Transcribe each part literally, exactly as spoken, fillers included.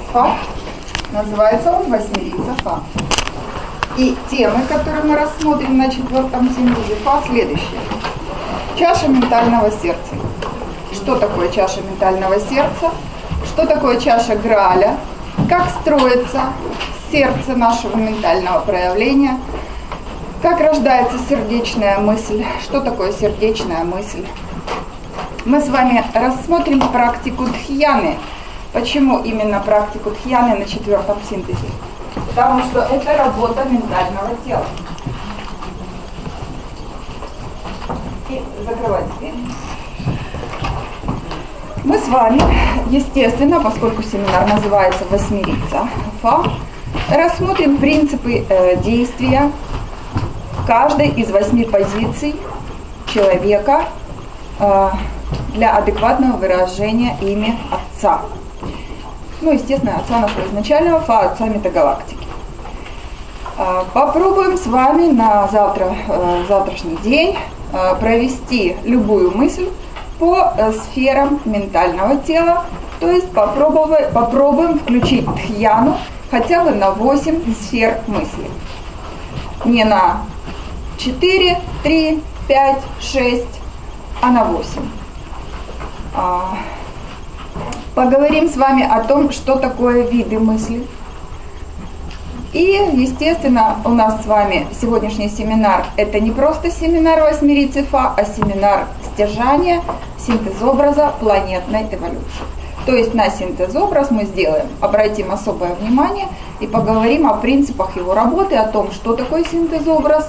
Фа. Называется он «Восьмерица Фа». И темы, которые мы рассмотрим на четвертом синтезе Фа, следующие. Чаша ментального сердца. Что такое чаша ментального сердца? Что такое чаша Грааля? Как строится сердце нашего ментального проявления? Как рождается сердечная мысль? Что такое сердечная мысль? Мы с вами рассмотрим практику Дхьяны. Почему именно практику Дхьяны на четвертом синтезе? Потому что это работа ментального тела. И закрывать дверь. Мы с вами, естественно, поскольку семинар называется «Восьмерица Фа», рассмотрим принципы э, действия каждой из восьми позиций человека э, для адекватного выражения имя Отца. Ну, естественно, Отца нашего изначального Фа, Отца метагалактики. Э, попробуем с вами на завтра, э, завтрашний день э, провести любую мысль по э, сферам ментального тела, то есть попробуем, попробуем включить Дхьяну хотя бы на восемь сфер мысли. Не на четыре, три, пять, шесть, а на восемь. А, поговорим с вами о том, что такое виды мысли. И, естественно, у нас с вами сегодняшний семинар – это не просто семинар «Восьмерицы Фа», а семинар стяжания, синтезобраза планетной эволюции. То есть на синтезобраз мы сделаем, обратим особое внимание и поговорим о принципах его работы, о том, что такое синтезобраз,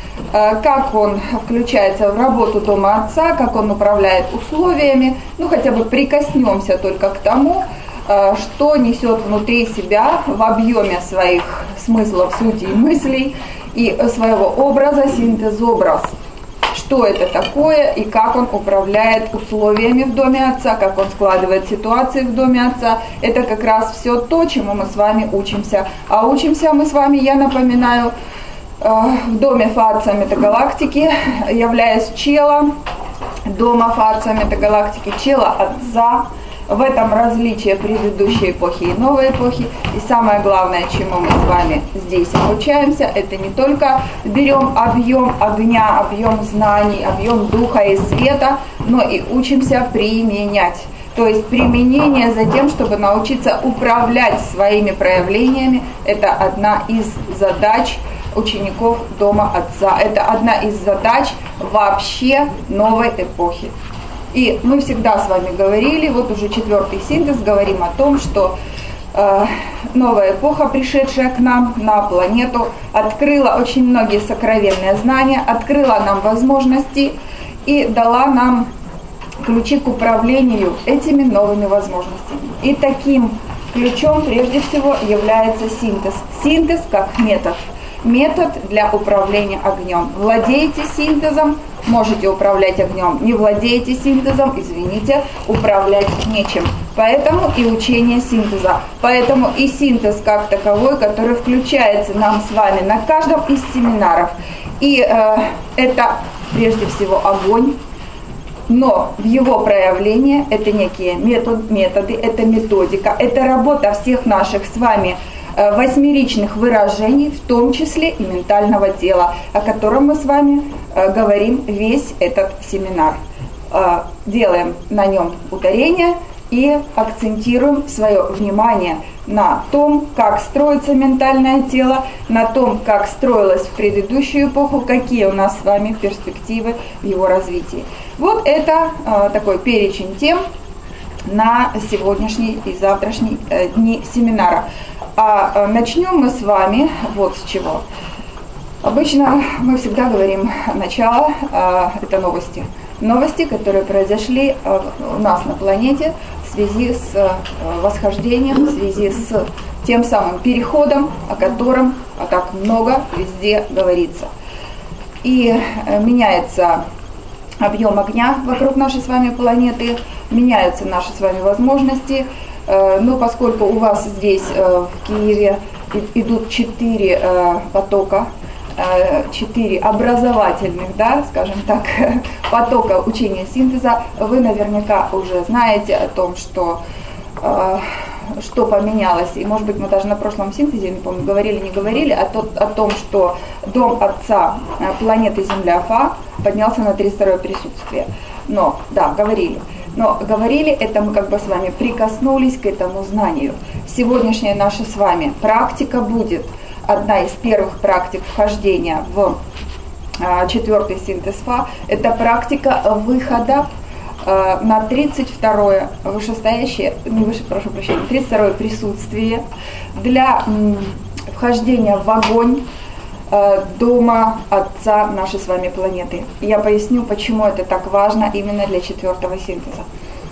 как он включается в работу Дома Отца, как он управляет условиями, ну хотя бы прикоснемся только к тому, что несет внутри себя в объеме своих смыслов, сути и мыслей и своего образа синтезобраз. Что это такое и как он управляет условиями в Доме Отца, как он складывает ситуации в Доме Отца. Это как раз все то, чему мы с вами учимся. А учимся мы с вами, я напоминаю, в Доме Фа Отца метагалактики, являясь челом Дома Фа Отца метагалактики, чела Отца. В этом различие предыдущей эпохи и новой эпохи. И самое главное, чему мы с вами здесь обучаемся, это не только берем объем огня, объем знаний, объем духа и света, но и учимся применять. То есть применение за тем, чтобы научиться управлять своими проявлениями, это одна из задач учеников Дома Отца. Это одна из задач вообще новой эпохи. И мы всегда с вами говорили, вот уже четвертый синтез, говорим о том, что э, новая эпоха, пришедшая к нам на планету, открыла очень многие сокровенные знания, открыла нам возможности и дала нам ключи к управлению этими новыми возможностями. И таким ключом прежде всего является синтез. Синтез как метод. Метод для управления огнем. Владеете синтезом, можете управлять огнем. Не владеете синтезом, извините, управлять нечем. Поэтому и учение синтеза. Поэтому и синтез как таковой, который включается нам с вами на каждом из семинаров. И э, это прежде всего огонь. Но в его проявлении это некие метод, методы, это методика, это работа всех наших с вами восьмеричных выражений, в том числе и ментального тела, о котором мы с вами э, говорим весь этот семинар. Э, делаем на нем ударение и акцентируем свое внимание на том, как строится ментальное тело, на том, как строилось в предыдущую эпоху, какие у нас с вами перспективы в его развитии. Вот это э, такой перечень тем на сегодняшний и завтрашний э, дни семинара. А начнем мы с вами вот с чего. Обычно мы всегда говорим начало, это новости. Новости, которые произошли у нас на планете в связи с восхождением, в связи с тем самым переходом, о котором так много везде говорится. И меняется объем огня вокруг нашей с вами планеты, меняются наши с вами возможности. Но поскольку у вас здесь в Киеве идут четыре потока, четыре образовательных, да, скажем так, потока учения синтеза, вы наверняка уже знаете о том, что что поменялось, и может быть мы даже на прошлом синтезе, не помню, говорили, не говорили, о, тот, о том, что дом Отца планеты Земля Фа поднялся на тридцать второе присутствие. Но, да, говорили. Но говорили, это мы как бы с вами прикоснулись к этому знанию. Сегодняшняя наша с вами практика будет одна из первых практик вхождения в а, четвертый синтез Фа. Это практика выхода а, на тридцать второе вышестоящее, не выше, прошу прощения, тридцать второе присутствие для м, вхождения в огонь дома Отца нашей с вами планеты. Я поясню, почему это так важно именно для четвертого синтеза.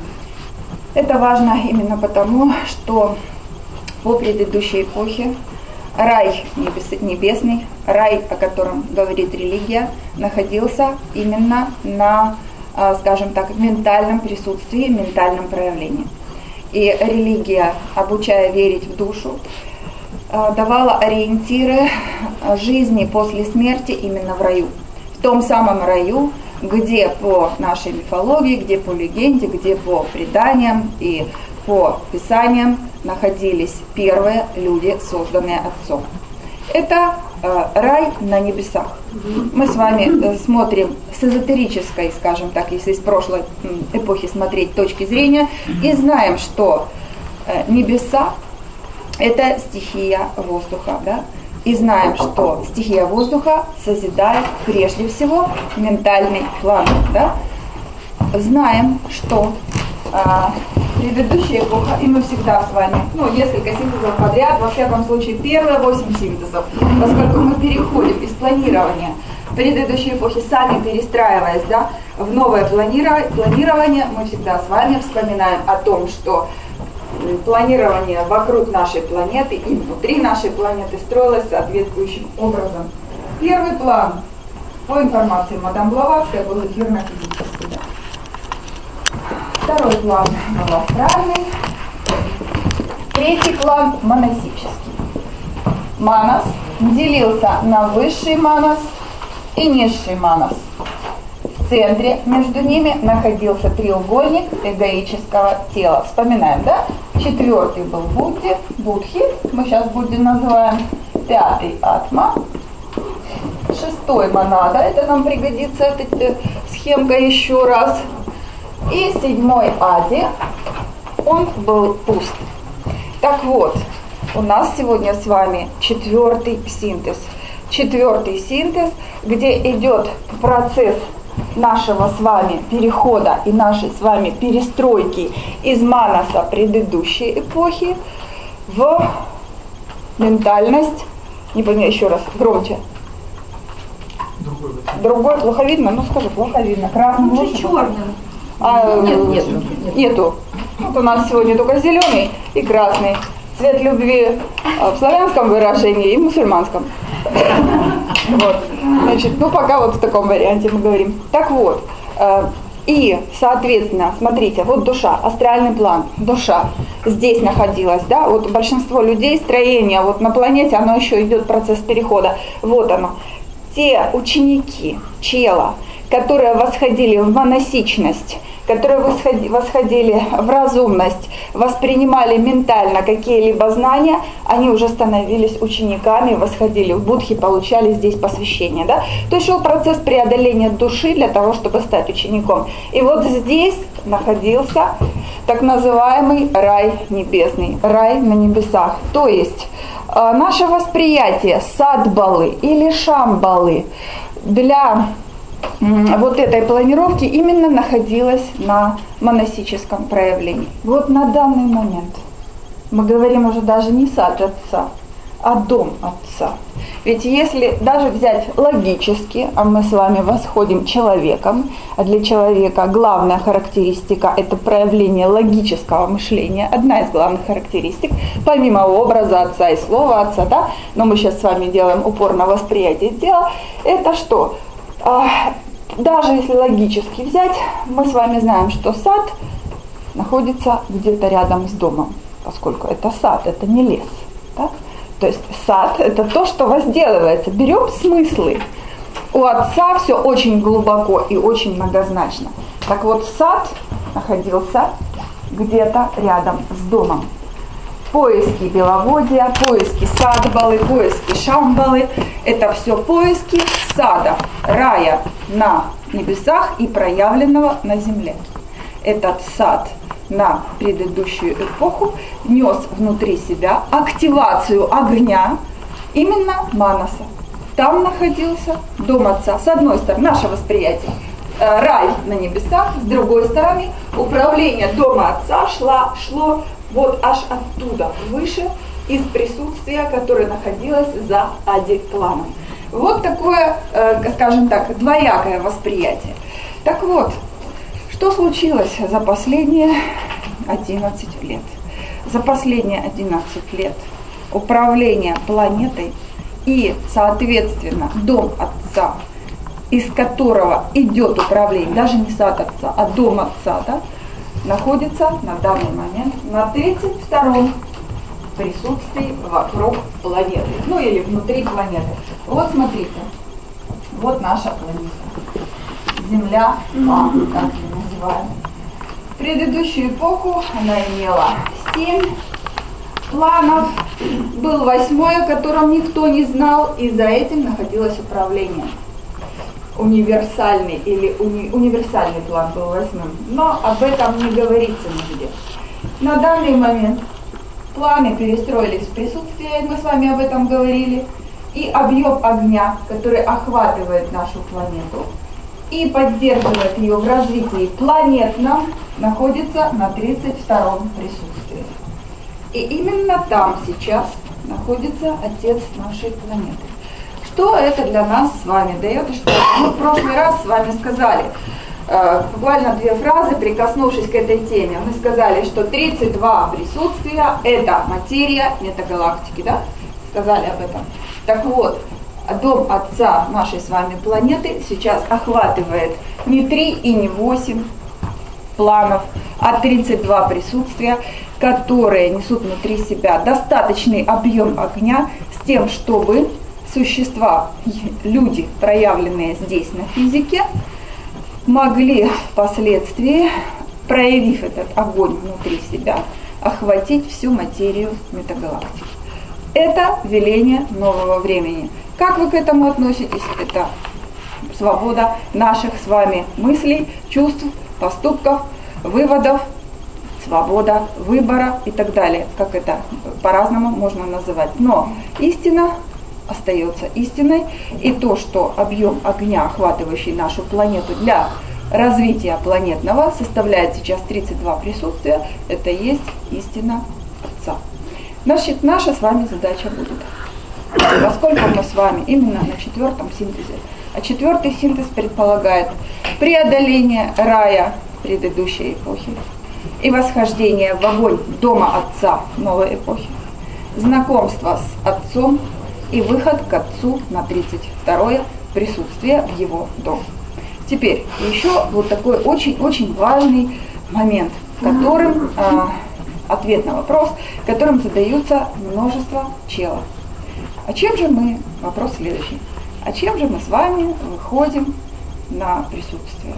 Это важно именно потому, что по предыдущей эпохе рай небесный, рай, о котором говорит религия, находился именно на, скажем так, ментальном присутствии, ментальном проявлении. И религия, обучая верить в душу, давала ориентиры жизни после смерти именно в раю. В том самом раю, где по нашей мифологии, где по легенде, где по преданиям и по писаниям находились первые люди, созданные Отцом. Это э, рай на небесах. Мы с вами смотрим с эзотерической, скажем так, если с прошлой эпохи смотреть точки зрения, и знаем, что э, небеса это стихия воздуха, да? И знаем, что стихия воздуха созидает прежде всего ментальный план, да? Знаем, что а, предыдущая эпоха, и мы всегда с вами, ну, несколько синтезов подряд, во всяком случае, первые восемь синтезов, поскольку мы переходим из планирования предыдущей эпохи, сами перестраиваясь, да, в новое планирование, мы всегда с вами вспоминаем о том, что планирование вокруг нашей планеты и внутри нашей планеты строилось соответствующим образом. Первый план, по информации мадам Блаватской, был эфирно-физический. Да. Второй план был астральный. Третий план монасический. Манас делился на высший манас и низший манас. В центре между ними находился треугольник эгоического тела. Вспоминаем, да? Четвертый был Будди, Будхи, мы сейчас Будди называем. Пятый Атма. Шестой Монада, это нам пригодится, эта схемка еще раз. И седьмой Ади, он был пуст. Так вот, у нас сегодня с вами четвертый синтез. Четвертый синтез, где идет процесс нашего с вами перехода и нашей с вами перестройки из манаса предыдущей эпохи в ментальность, не помню еще раз, громче. Другой, Другой плохо видно? Ну скажи, плохо видно. Красный, лучше черным. А, нет, нет, нет, нету. Вот у нас сегодня только зеленый и красный. Цвет любви в славянском выражении и в мусульманском. Вот. Значит, ну пока вот в таком варианте мы говорим. Так вот, э, и, соответственно, смотрите, вот душа, астральный план, душа здесь находилась, да, вот большинство людей, строение, вот на планете, оно еще идет процесс перехода, вот оно. Те ученики чела, которые восходили в монасичность, которые восходили в разумность, воспринимали ментально какие-либо знания, они уже становились учениками, восходили в будхи, получали здесь посвящение. Да? То есть шел процесс преодоления души для того, чтобы стать учеником. И вот здесь находился так называемый рай небесный, рай на небесах. То есть наше восприятие садбалы или шамбалы для вот этой планировки именно находилась на монасическом проявлении. Вот на данный момент мы говорим уже даже не сад Отца, а дом Отца. Ведь если даже взять логически, а мы с вами восходим человеком, а для человека главная характеристика – это проявление логического мышления, одна из главных характеристик, помимо образа Отца и слова Отца, да, но мы сейчас с вами делаем упор на восприятие тела, это что? Даже если логически взять, мы с вами знаем, что сад находится где-то рядом с домом, поскольку это сад, это не лес. Так? То есть сад – это то, что возделывается. Берем смыслы. У Отца все очень глубоко и очень многозначно. Так вот, сад находился где-то рядом с домом. поиски Беловодья, поиски Садбалы, поиски Шамбалы. Это все поиски сада, рая на небесах и проявленного на земле. Этот сад на предыдущую эпоху нес внутри себя активацию огня именно Манаса. Там находился дом Отца. С одной стороны, наше восприятие, рай на небесах, с другой стороны, управление дома Отца шло, шло вот аж оттуда, выше, из присутствия, которое находилось за Ади-планом. Вот такое, скажем так, двоякое восприятие. Так вот, что случилось за последние одиннадцать лет? За последние одиннадцать лет управление планетой и, соответственно, дом Отца, из которого идет управление, даже не сад Отца, а дом Отца, да, находится на данный момент на тридцать втором присутствии вокруг планеты, ну или внутри планеты. Вот смотрите, вот наша планета, Земля, а, как ее называем. В предыдущую эпоху она имела семь планов, был восьмой, о котором никто не знал, и за этим находилось управление. Универсальный или уни, универсальный план был восьмым, но об этом не говорится нигде. На данный момент планы перестроились в присутствие, мы с вами об этом говорили, и объем огня, который охватывает нашу планету и поддерживает ее в развитии планетном, находится на тридцать втором присутствии. И именно там сейчас находится Отец нашей планеты. Что это для нас с вами дает и что? Мы в прошлый раз с вами сказали, э, буквально две фразы, прикоснувшись к этой теме. Мы сказали, что тридцать два присутствия – это материя метагалактики, да? Сказали об этом. Так вот, дом Отца нашей с вами планеты сейчас охватывает не три и не восемь планов, а тридцать два присутствия, которые несут внутри себя достаточный объем огня с тем, чтобы существа, люди, проявленные здесь на физике, могли впоследствии, проявив этот огонь внутри себя, охватить всю материю метагалактики. Это веление нового времени. Как вы к этому относитесь? Это свобода наших с вами мыслей, чувств, поступков, выводов, свобода выбора и так далее. Как это по-разному можно называть. Но истина остается истиной, и то, что объем огня, охватывающий нашу планету для развития планетного, составляет сейчас тридцать два присутствия, это и есть истина Отца. Значит, наша с вами задача будет, поскольку мы с вами именно на четвертом синтезе, а четвертый синтез предполагает преодоление рая предыдущей эпохи и восхождение в огонь дома Отца новой эпохи, знакомство с Отцом и выход к Отцу на тридцать второе присутствие в его дом. Теперь еще вот такой очень-очень важный момент, которым, э, ответ на вопрос, которым задаются множество челов. А чем же мы, вопрос следующий, а чем же мы с вами выходим на присутствие?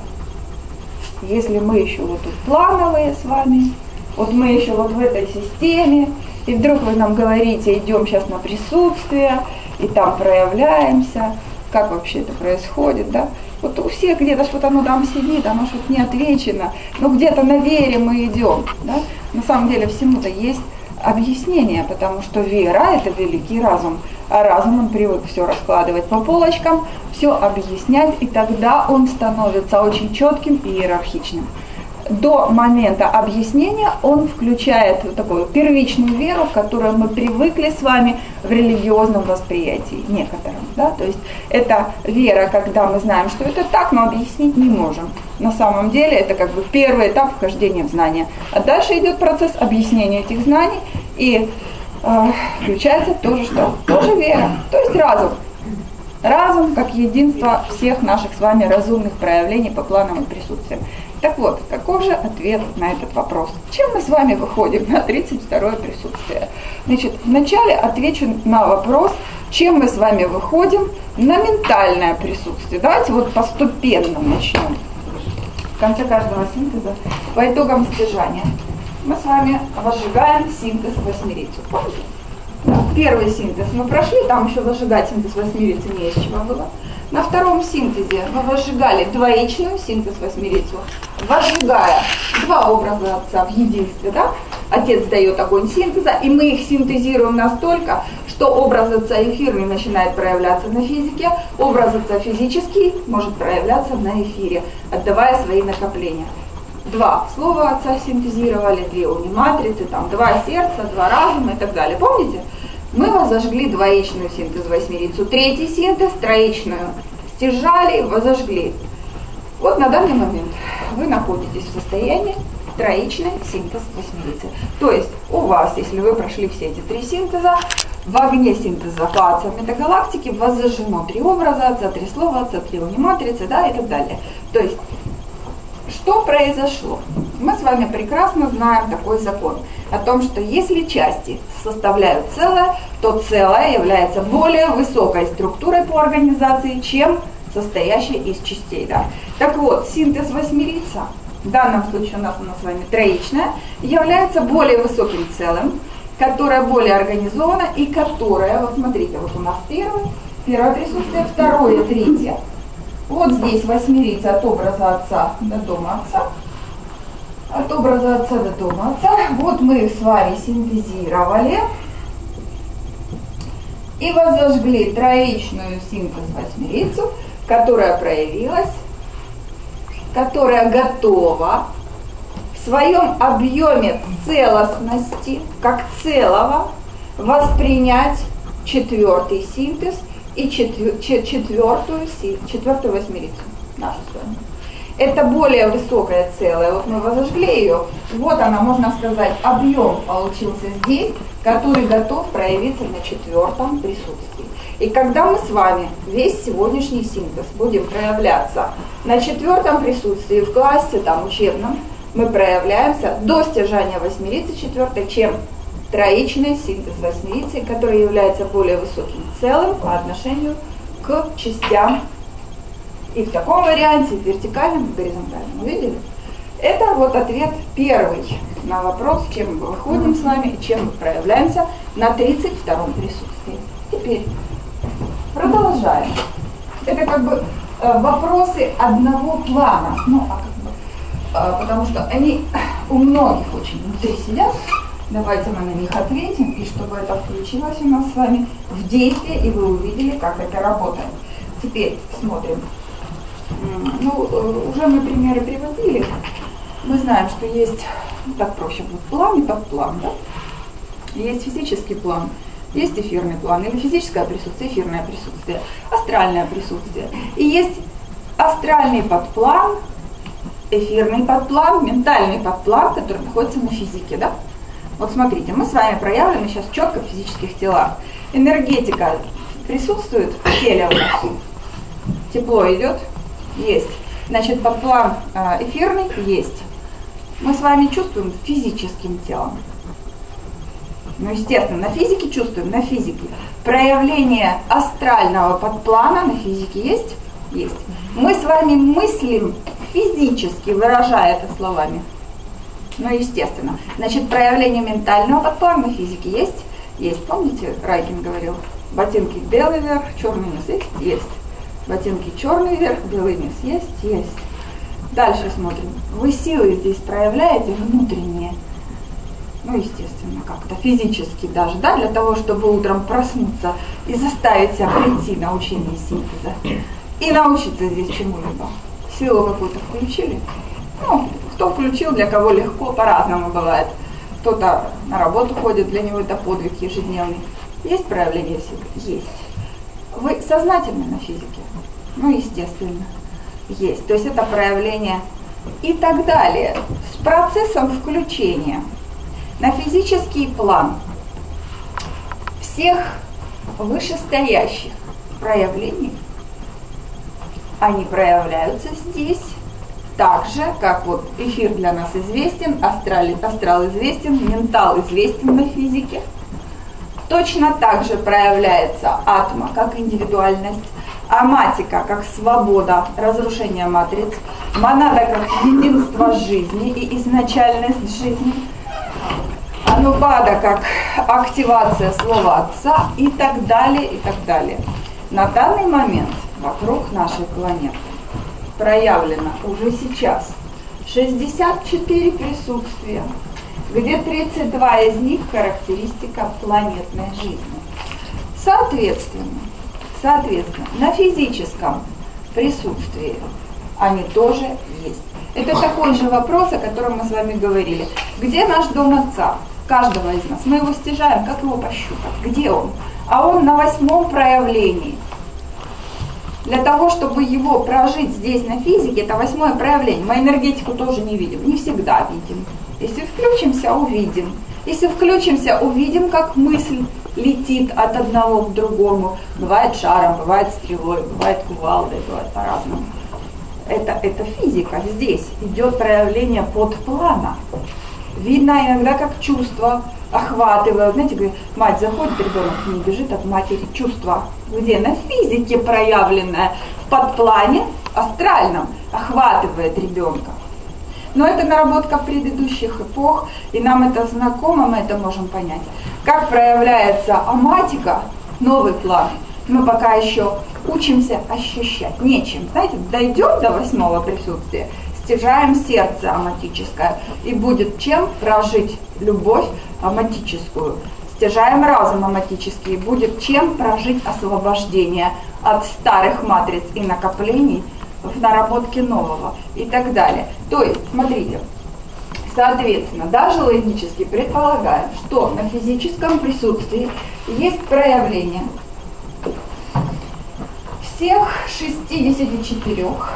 Если мы еще вот тут плановые с вами, вот мы еще вот в этой системе, и вдруг вы нам говорите, идем сейчас на присутствие, и там проявляемся, как вообще это происходит, да? Вот у всех где-то что-то оно там сидит, оно что-то не отвечено, но где-то на вере мы идем, да? На самом деле всему-то есть объяснение, потому что вера – это великий разум, а разум, он привык все раскладывать по полочкам, все объяснять, и тогда он становится очень четким и иерархичным. До момента объяснения он включает вот такую первичную веру, к которой мы привыкли с вами в религиозном восприятии некоторым. Да? То есть это вера, когда мы знаем, что это так, но объяснить не можем. На самом деле это как бы первый этап вхождения в знания. А дальше идет процесс объяснения этих знаний, и э, включается тоже что? Тоже вера, то есть разум. Разум как единство всех наших с вами разумных проявлений по плановым присутствиям. Так вот, каков же ответ на этот вопрос? Чем мы с вами выходим на тридцать второе присутствие? Значит, вначале отвечу на вопрос, чем мы с вами выходим на ментальное присутствие. Давайте вот постепенно начнем. В конце каждого синтеза, по итогам стяжания. мы с вами возжигаем синтез восьмерицу. Помните? Да, первый синтез мы прошли, там еще возжигать синтез восьмерицу не из чего было. На втором синтезе мы возжигали двоичную синтез восьмерицу, возжигая два образа отца в единстве, да? Отец дает огонь синтеза, и мы их синтезируем настолько, что образ отца эфирный начинает проявляться на физике, образ отца физический может проявляться на эфире, отдавая свои накопления. Два слова отца синтезировали, две униматрицы, там два сердца, два разума и так далее. Помните? Мы возожгли двоичную синтез восьмерицу, третий синтез, троичную стяжали, возожгли. Вот на данный момент вы находитесь в состоянии троичной синтез восьмерицы. То есть у вас, если вы прошли все эти три синтеза, в огне синтеза по отцам метагалактики возожжено три образа отца, три слова отца, три униматрицы, да, и так далее. То есть что произошло? Мы с вами прекрасно знаем такой закон о том, что если части составляют целое, то целое является более высокой структурой по организации, чем состоящая из частей. Да? Так вот, синтез восьмерица, в данном случае у нас она с вами троичная, является более высоким целым, которое более организовано и которое, вот смотрите, вот у нас первое, первое присутствие, второе, третье. Вот здесь восьмерица от образа отца до дома отца. От образа отца до дома отца. Вот мы их с вами синтезировали. И возожгли троичную синтез восьмерицу, которая проявилась, которая готова в своем объеме целостности, как целого, воспринять четвертый синтез и четвер, четвертую, четвертую восьмерицу, нашу с вами. Это более высокое целое, вот мы возожгли ее, вот она, можно сказать, объем получился здесь, который готов проявиться на четвертом присутствии. И когда мы с вами весь сегодняшний синтез будем проявляться на четвертом присутствии в классе, там, учебном, мы проявляемся до стяжания восьмерицы четвертой, чем троичный синтез восьмерицы, который является более высоким целым по отношению к частям. И в таком варианте, в вертикальном, в горизонтальном. Увидели? Это вот ответ первый на вопрос, чем мы выходим с вами и чем мы проявляемся на тридцать втором присутствии. Теперь продолжаем. Это как бы э, вопросы одного плана. Ну, а как бы, э, потому что они у многих очень внутри сидят. Давайте мы на них ответим, и чтобы это включилось у нас с вами в действие, и вы увидели, как это работает. Теперь смотрим. Ну, уже мы примеры приводили. Мы знаем, что есть, так проще будет, план и подплан, да? Есть физический план, есть эфирный план, или физическое присутствие, эфирное присутствие, астральное присутствие. И есть астральный подплан, эфирный подплан, ментальный подплан, который находится на физике, да? Вот смотрите, мы с вами проявлены сейчас четко в физических телах. Энергетика присутствует в теле у нас. Тепло идет? Есть. Значит, подплан эфирный есть. Мы с вами чувствуем физическим телом. Ну, естественно, на физике чувствуем, на физике. Проявление астрального подплана на физике есть? Есть. Мы с вами мыслим физически, выражая это словами. Ну, естественно. Значит, проявление ментального подплана на физике есть? Есть. Помните, Райкин говорил, ботинки белый вверх, черный низ есть? Есть. Ботинки черный вверх, белый низ есть? Есть. Дальше смотрим. Вы силы здесь проявляете внутренние? Ну, естественно, как-то физически даже, да, для того, чтобы утром проснуться и заставить себя прийти на учение синтеза. И научиться здесь чему-либо. Силу какую-то включили? Ну, кто включил, для кого легко, по-разному бывает. Кто-то на работу ходит, для него это подвиг ежедневный. Есть проявление силы? Есть. Вы сознательны на физике? Ну, естественно, есть. То есть это проявление и так далее. С процессом включения на физический план всех вышестоящих проявлений, они проявляются здесь так же, как вот эфир для нас известен, астрал, астрал известен, ментал известен на физике. Точно так же проявляется атма как индивидуальность, аматика как свобода, разрушение матриц, монада как единство жизни и изначальность жизни, Анубада как активация слова отца и так далее, и так далее. На данный момент вокруг нашей планеты проявлено уже сейчас шестьдесят четыре присутствия, где тридцать два из них характеристика планетной жизни. Соответственно, соответственно, на физическом присутствии они тоже есть. Это такой же вопрос, о котором мы с вами говорили. Где наш дом отца? Каждого из нас. Мы его стяжаем, как его пощупать? Где он? А он на восьмом проявлении. Для того, чтобы его прожить здесь на физике, это восьмое проявление. Мы энергетику тоже не видим, не всегда видим. Если включимся, увидим. Если включимся, увидим, как мысль летит от одного к другому. Бывает шаром, бывает стрелой, бывает кувалдой, бывает по-разному. Это, это физика. Здесь идет проявление подплана. Видно иногда, как чувства охватывают. Знаете, говорит, мать заходит, ребенок к ней бежит от матери. Чувства, где на физике проявленное, в подплане астральном охватывает ребенка. Но это наработка предыдущих эпох, и нам это знакомо, мы это можем понять. Как проявляется аматика, новый план, мы пока еще учимся ощущать. Нечем. Знаете, дойдем до восьмого присутствия, стяжаем сердце аматическое, и будет чем прожить любовь аматическую. Стяжаем разум аматический, будет чем прожить освобождение от старых матриц и накоплений в наработке нового и так далее. То есть, смотрите, соответственно, даже логически предполагаем, что на физическом присутствии есть проявление всех шестидесяти четырёх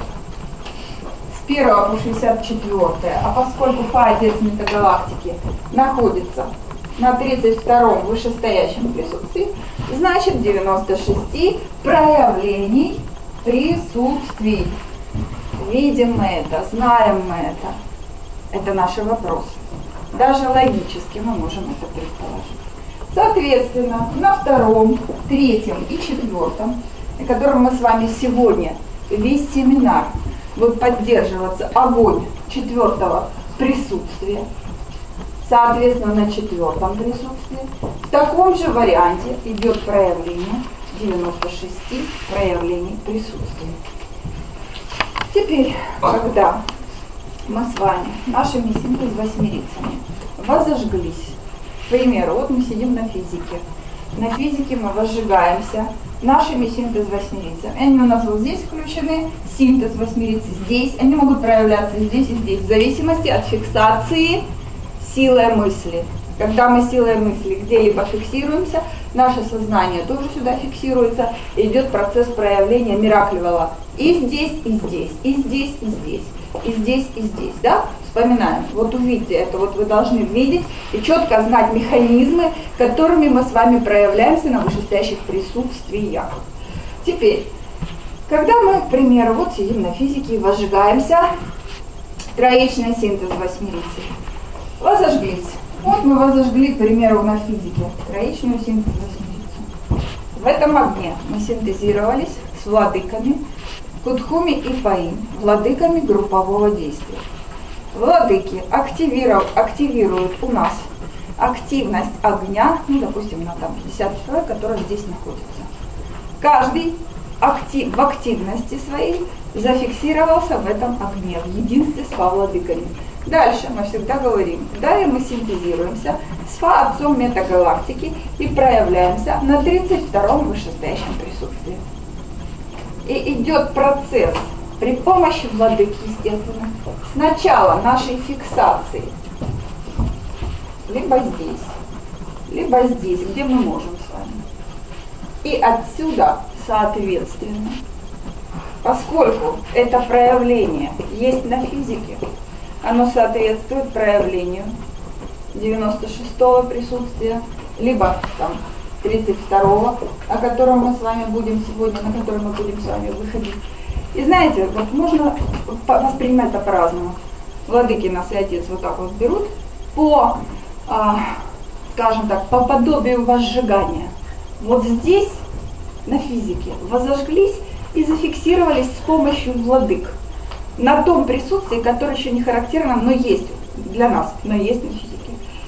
с первого по шестьдесят четвёртое, а поскольку Фа-отец метагалактики находится на тридцать втором вышестоящем присутствии, значит девяносто шесть проявлений присутствий. Видим мы это, знаем мы это. Это наши вопросы. Даже логически мы можем это предположить. Соответственно, на втором, третьем и четвертом, на котором мы с вами сегодня весь семинар будет поддерживаться огонь четвертого присутствия, соответственно, на четвертом присутствии, в таком же варианте идет проявление девяносто шесть проявлений присутствия. Теперь, когда мы с вами нашими синтез-восьмерицами возожглись, к примеру, вот мы сидим на физике, на физике мы возжигаемся нашими синтез-восьмерицами. Они у нас вот здесь включены, синтез-восьмерицы здесь, они могут проявляться здесь и здесь, в зависимости от фиксации силой мысли. Когда мы силой мысли где-либо фиксируемся, наше сознание тоже сюда фиксируется, и идет процесс проявления Мираклевого и здесь, и здесь, и здесь, и здесь, и здесь, и здесь, да? Вспоминаем, вот увидите это, вот вы должны видеть и четко знать механизмы, которыми мы с вами проявляемся на вышестоящих присутствиях. Теперь, когда мы, к примеру, вот сидим на физике и возжигаемся, троичный синтез восьмерицы, возожглись. Вот мы возожгли, к примеру, на физике троичную синтез восьмерицу. В этом огне мы синтезировались с владыками Кудхуми и Фаин, владыками группового действия. Владыки активируют, активируют у нас активность огня, ну, допустим, на там пятьдесят человек, которые здесь находятся. Каждый актив, в активности своей зафиксировался в этом огне, в единстве с Фа-владыками. Дальше мы всегда говорим, далее мы синтезируемся с Фа-отцом метагалактики и проявляемся на тридцать втором вышестоящем присутствии. И идет процесс при помощи владыки, естественно, сначала нашей фиксации, либо здесь, либо здесь, где мы можем с вами. И отсюда, соответственно, поскольку это проявление есть на физике, оно соответствует проявлению девяносто шестого присутствия, либо там тридцать второго, о котором мы с вами будем сегодня, на котором мы будем с вами выходить. И знаете, вот можно воспринимать это по-разному. Владыки нас и Отец вот так вот берут по, а, скажем так, по подобию возжигания. Вот здесь, на физике, возожглись и зафиксировались с помощью владык. На том присутствии, которое еще не характерно, но есть для нас, но есть на физике.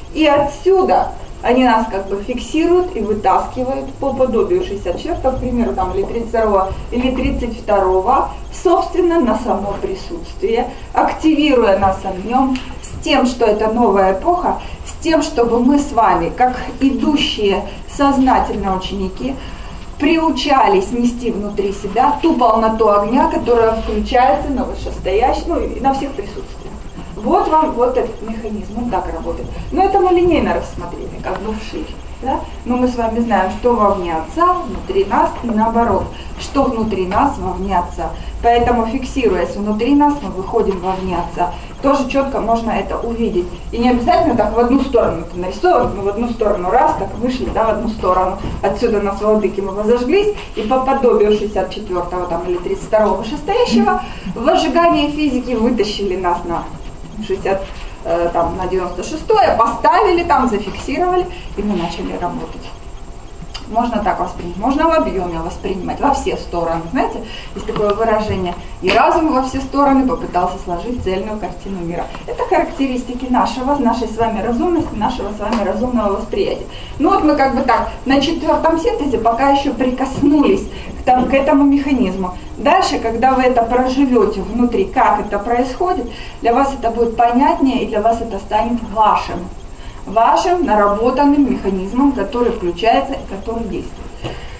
И отсюда они нас как бы фиксируют и вытаскивают по подобию шестьдесят четвёртого, к примеру, там, или тридцать второго, или тридцать второго, собственно, на само присутствие, активируя нас в нем с тем, что это новая эпоха, с тем, чтобы мы с вами, как идущие сознательно ученики, приучались нести внутри себя ту полноту огня, которая включается на вышестоящих, ну и на всех присутствиях. Вот вам вот этот механизм, он так работает. Но это мы линейно рассмотрели, как бы вширь. Да? Но мы с вами знаем, что вовне Отца, внутри нас и наоборот, что внутри нас, вовне Отца. Поэтому, фиксируясь внутри нас, мы выходим вовне Отца. Тоже четко можно это увидеть. И не обязательно так в одну сторону это нарисовано, мы в одну сторону раз, так вышли, да, в одну сторону. Отсюда нас владыки мы возожглись, и по подобию шестьдесят четвёртого там, или тридцать второго вышестоящего, в ожигании физики вытащили нас на шестьдесят, э, там, на девяносто шестое, поставили там, зафиксировали, и мы начали работать. Можно так воспринять, можно в объеме воспринимать, во все стороны. Знаете, есть такое выражение, и разум во все стороны попытался сложить цельную картину мира. Это характеристики нашего, нашей с вами разумности, нашего с вами разумного восприятия. Ну вот мы как бы так, на четвертом синтезе пока еще прикоснулись к, там, к этому механизму. Дальше, когда вы это проживете внутри, как это происходит, для вас это будет понятнее, и для вас это станет вашим. вашим наработанным механизмом, который включается и который действует.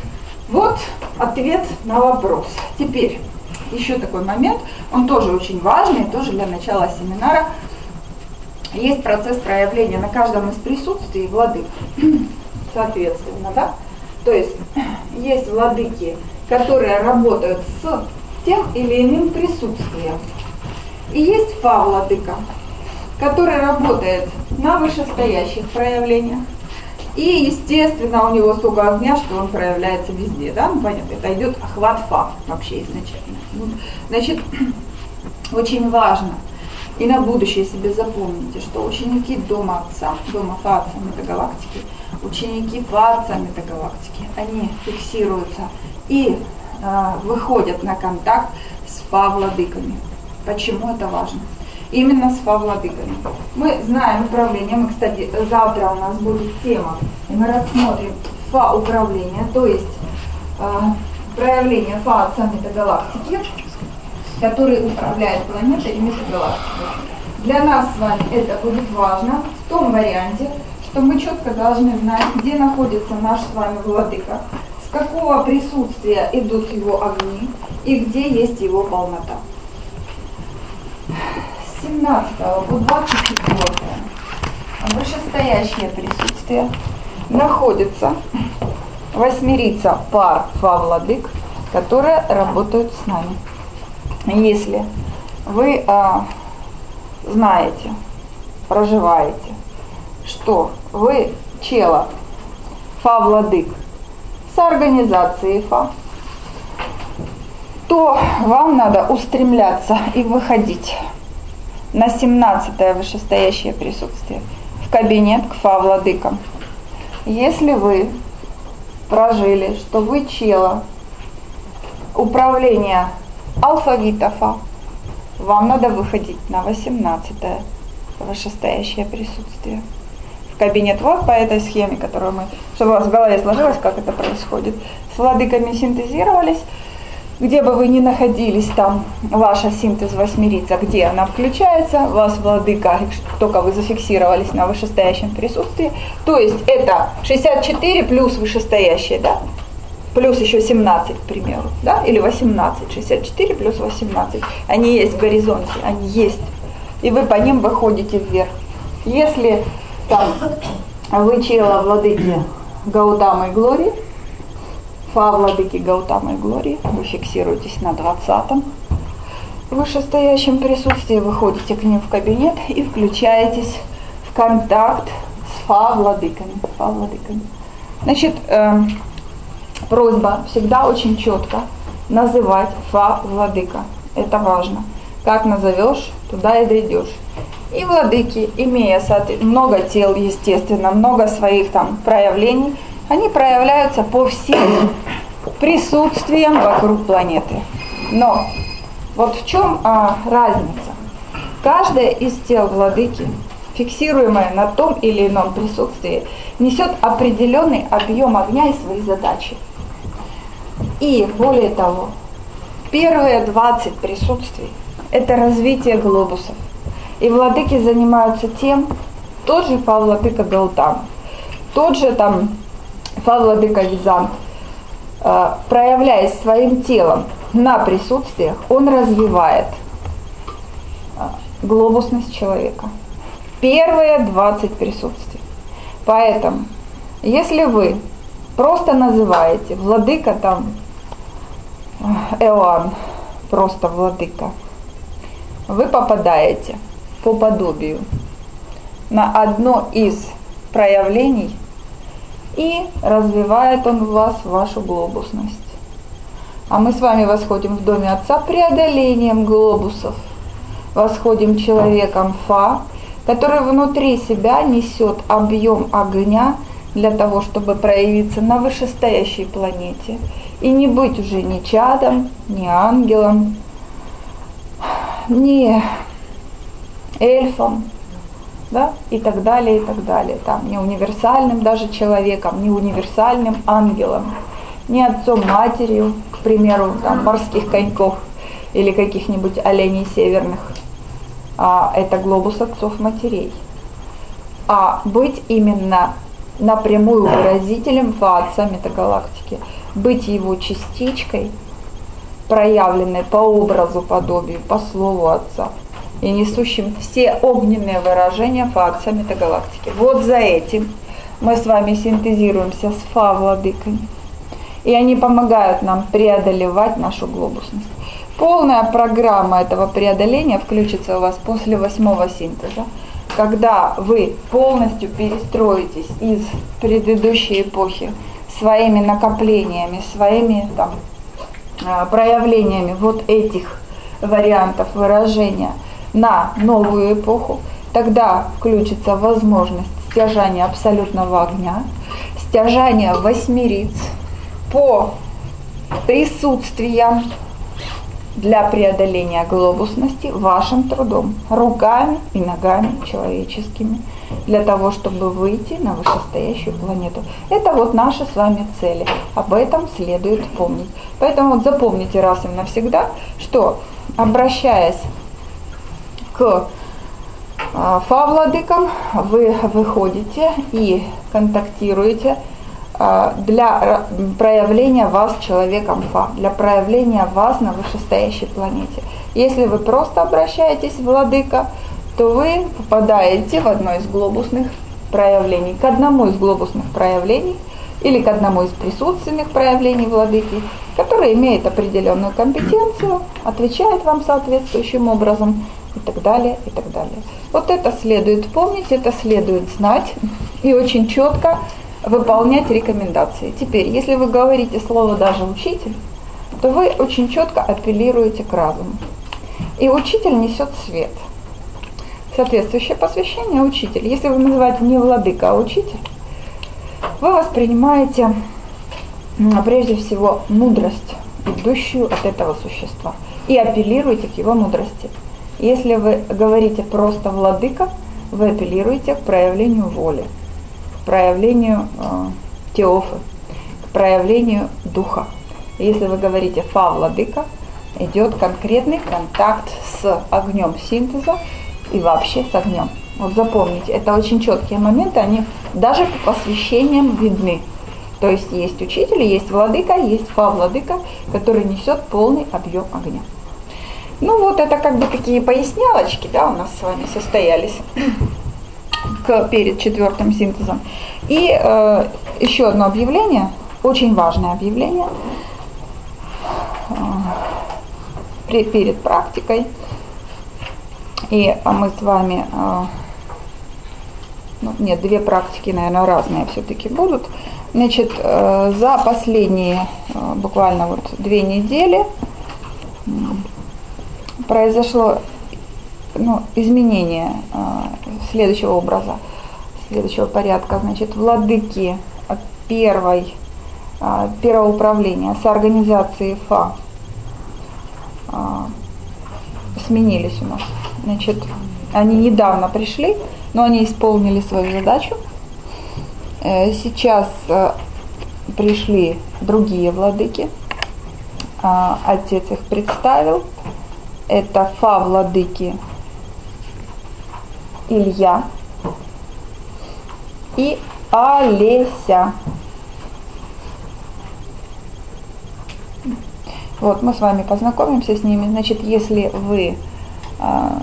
Вот ответ на вопрос. Теперь еще такой момент, он тоже очень важный, тоже для начала семинара. Есть процесс проявления на каждом из присутствий владык, соответственно, да? То есть есть владыки, которые работают с тем или иным присутствием. И есть фа-владыка, который работает на вышестоящих проявлениях. И, естественно, у него столько огня, что он проявляется везде. Да? Ну, понятно, это идет охват фа вообще изначально. Значит, очень важно, и на будущее себе запомните, что ученики Дома Отца, Дома Фа Отца Метагалактики, ученики Фа Отца Метагалактики, они фиксируются и э, выходят на контакт с Фа-владыками. Почему это важно? Именно с фа-владыками. Мы знаем управление, мы, кстати, завтра у нас будет тема, и мы рассмотрим фа-управление, то есть э, проявление фа-отца метагалактики, который управляет планетой и метагалактикой. Для нас с вами это будет важно в том варианте, что мы четко должны знать, где находится наш с вами владыка, с какого присутствия идут его огни и где есть его полнота. С семнадцатого по двадцать четвёртое вышестоящее присутствие находится восьмерица пар фа-владык, которые работают с нами. Если вы а, знаете, проживаете, что вы чела фа-владык с организацией фа, то вам надо устремляться и выходить на семнадцатое вышестоящее присутствие в кабинет к фа-владыкам. Если вы прожили, что вы чела управления алфавита фа, вам надо выходить на восемнадцатое вышестоящее присутствие в кабинет. Вот по этой схеме, которую мы, чтобы у вас в голове сложилось, как это происходит. С владыками синтезировались. Где бы вы ни находились, там ваша синтез восьмерица, где она включается, у вас владыка, только вы зафиксировались на вышестоящем присутствии, то есть это шестьдесят четыре плюс вышестоящее, да, плюс еще семнадцать, к примеру, да, или восемнадцать, шестьдесят четыре плюс восемнадцать, они есть в горизонте, они есть, и вы по ним выходите вверх. Если там вы чела владыки Гаутамы и Глории, фа-владыки Гаутамы и Глории, вы фиксируетесь на двадцатом вышестоящем присутствии, выходите к ним в кабинет и включаетесь в контакт с фа-владыками. Фа-владыками. Значит, э, просьба всегда очень четко называть фа-владыка. Это важно. Как назовешь, туда и дойдешь. И владыки, имея много тел, естественно, много своих там проявлений, они проявляются по всем присутствиям вокруг планеты. Но вот в чем а, разница? Каждая из тел владыки фиксируемое на том или ином присутствии, несет определенный объем огня и свои задачи. И более того, первые двадцать присутствий – это развитие глобусов. И владыки занимаются тем, тот же Фа-владыка Гаутама, тот же там Фа-владыка Визант, э, проявляясь своим телом на присутствиях, он развивает э, глобусность человека. Первые двадцать присутствий. Поэтому, если вы просто называете владыка там Эоан, просто владыка, вы попадаете по подобию на одно из проявлений, и развивает он в вас вашу глобусность. А мы с вами восходим в доме Отца преодолением глобусов, восходим человеком Фа, который внутри себя несет объем огня для того, чтобы проявиться на вышестоящей планете и не быть уже ни чадом, ни ангелом, ни эльфом, да, и так далее, и так далее. Там, не универсальным даже человеком, не универсальным ангелом, не отцом-матерью, к примеру, там, морских коньков или каких-нибудь оленей северных. А это глобус отцов-матерей. А быть именно напрямую выразителем Фа-отца метагалактики, быть его частичкой, проявленной по образу, подобию, по слову Отца, и несущим все огненные выражения Фа-отца метагалактики. Вот за этим мы с вами синтезируемся с Фа-владыками, и они помогают нам преодолевать нашу глобусность. Полная программа этого преодоления включится у вас после восьмого синтеза, когда вы полностью перестроитесь из предыдущей эпохи своими накоплениями, своими там, проявлениями вот этих вариантов выражения на новую эпоху. Тогда включится возможность стяжания абсолютного огня, стяжания восьмериц по присутствиям для преодоления глобусности вашим трудом, руками и ногами человеческими, для того, чтобы выйти на вышестоящую планету. Это вот наши с вами цели. Об этом следует помнить. Поэтому вот запомните раз и навсегда, что, обращаясь к Фа-владыкам, вы выходите и контактируете для проявления вас человеком Фа, для проявления вас на вышестоящей планете. Если вы просто обращаетесь в владыка, то вы попадаете в одно из глобусных проявлений, к одному из глобусных проявлений или к одному из присутственных проявлений владыки, который имеет определенную компетенцию, отвечает вам соответствующим образом и так далее, и так далее. Вот это следует помнить, это следует знать и очень четко выполнять рекомендации. Теперь, если вы говорите слово даже «учитель», то вы очень четко апеллируете к разуму. И учитель несет свет. Соответствующее посвящение учитель. Если вы называете не владыка, а учитель, вы воспринимаете прежде всего мудрость, идущую от этого существа, и апеллируете к его мудрости. Если вы говорите просто владыка, вы апеллируете к проявлению воли, проявлению э, теофы, к проявлению духа. Если вы говорите Фа-владыка, идет конкретный контакт с огнем синтеза и вообще с огнем. Вот запомните, это очень четкие моменты, они даже по посвящениям видны. То есть есть учитель, есть владыка, есть Фа-владыка, который несет полный объем огня. Ну вот это как бы такие пояснялочки, да, у нас с вами состоялись к, перед четвертым синтезом. И э, еще одно объявление, очень важное объявление э, при, перед практикой. И а мы с вами, э, ну, нет, две практики, наверное, разные все-таки будут. Значит, э, за последние э, буквально вот две недели э, произошло ну, изменение э, следующего образа, следующего порядка. Значит, владыки первой, э, первого управления с организацией Фа э, сменились у нас. Значит, они недавно пришли Но они исполнили свою задачу. Сейчас пришли другие владыки. Отец их представил. Это Фа владыки Илья и Олеся. Вот, мы с вами познакомимся с ними. Значит, если вы э,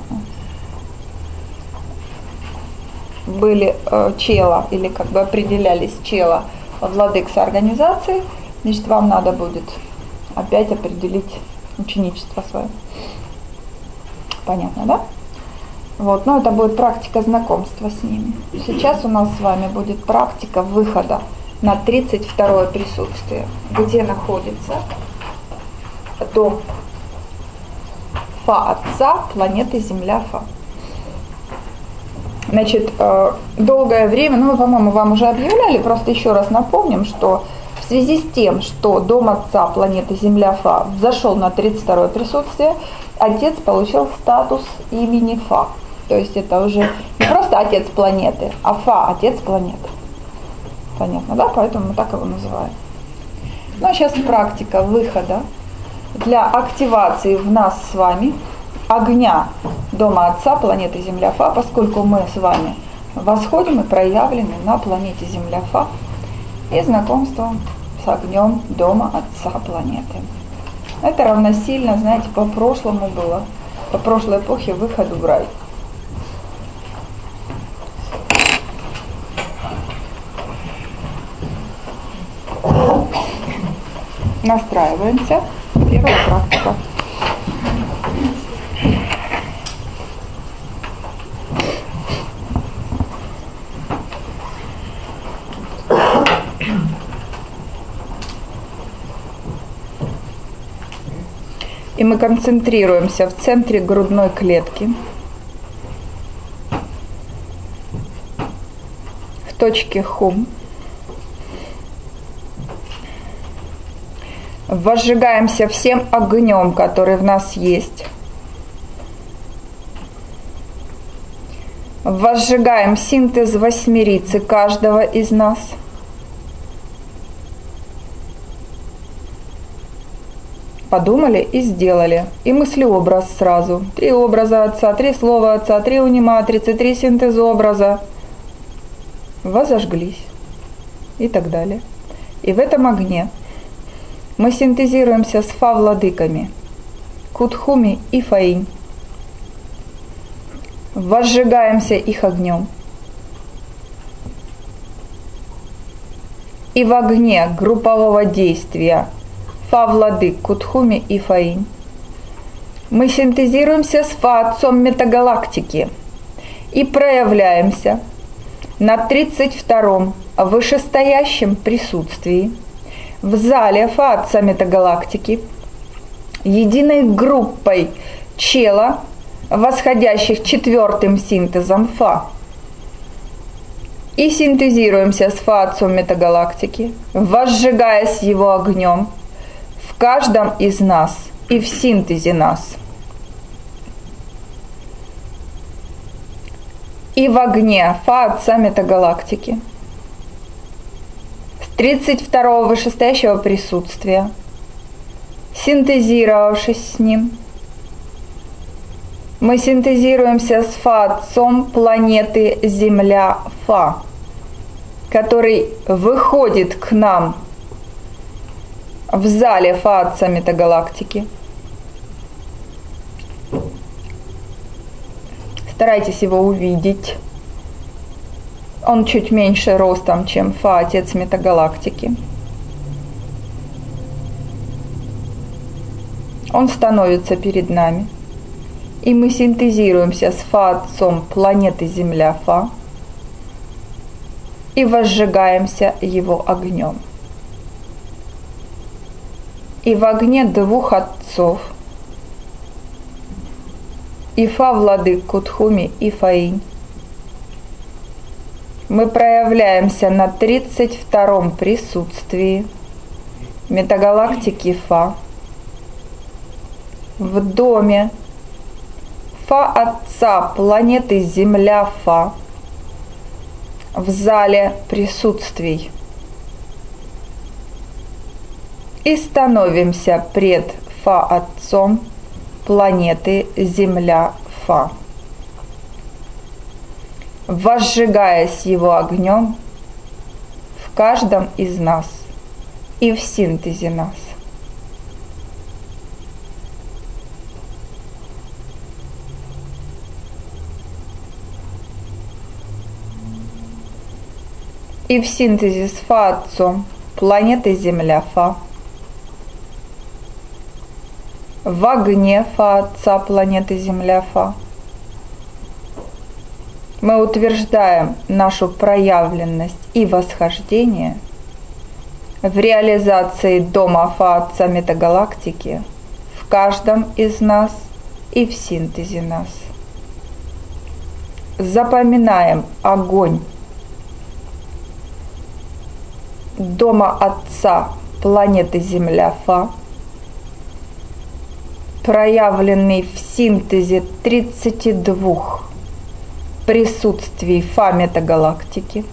были э, чела или как бы определялись чела владык с организацией, значит, вам надо будет опять определить ученичество свое. Понятно, да? Вот, но это будет практика знакомства с ними. Сейчас у нас с вами будет практика выхода на тридцать второе присутствие, где находится дом Фа Отца, планеты Земля Фа. Значит, долгое время, ну, мы, по-моему, вам уже объявляли, просто еще раз напомним, что в связи с тем, что дом Отца, планеты Земля Фа, взошел на тридцать второе присутствие, Отец получил статус имени Фа. То есть это уже не просто Отец планеты, а Фа, Отец планеты. Понятно, да? Поэтому мы так его называем. Ну, а сейчас практика выхода для активации в нас с вами огня дома Отца, планеты Земля Фа, поскольку мы с вами восходим и проявлены на планете Земля Фа, и знакомство с огнем дома Отца планеты. Это равносильно, знаете, по прошлому было, по прошлой эпохе выходу в рай. Настраиваемся. Первая практика. И мы концентрируемся в центре грудной клетки, в точке Хум. Возжигаемся всем огнем, который в нас есть. Возжигаем синтез восьмерицы каждого из нас. Подумали и сделали. И мыслеобраз сразу. Три образа Отца, три слова Отца, три униматрицы, три синтезобраза. Возожглись. И так далее. И в этом огне мы синтезируемся с Фа-владыками Кутхуми и Фаинь. Возжигаемся их огнем. И в огне группового действия Фа-владык Кутхуми и Фаинь мы синтезируемся с Фа-отцом метагалактики и проявляемся на тридцать втором вышестоящем присутствии в зале Фа-отца метагалактики единой группой чела, восходящих четвертым синтезом Фа. И синтезируемся с Фа-отцом метагалактики, возжигаясь его огнем в каждом из нас и в синтезе нас. И в огне Фа-отца метагалактики с тридцать второго вышестоящего присутствия, синтезировавшись с ним, мы синтезируемся с Фа-отцом планеты Земля Фа, который выходит к нам в зале Фа-отца метагалактики. Старайтесь его увидеть. Он чуть меньше ростом, чем Фа-отец метагалактики. Он становится перед нами. И мы синтезируемся с Фа-отцом планеты Земля Фа и возжигаемся его огнем. И в огне двух отцов, и Фа-владык Кутхуми и Фаинь, мы проявляемся на тридцать втором присутствии метагалактики Фа в доме Фа-отца планеты Земля Фа, в зале присутствий и становимся пред Фа-Отцом планеты Земля-Фа, возжигаясь его огнем в каждом из нас и в синтезе нас. И в синтезе с Фа-Отцом планеты Земля-Фа, в огне Фа-Отца планеты Земля-Фа мы утверждаем нашу проявленность и восхождение в реализации дома Фа-Отца метагалактики в каждом из нас и в синтезе нас. Запоминаем огонь дома Отца планеты Земля-Фа, проявленный в синтезе тридцати двух присутствий Фа метагалактики.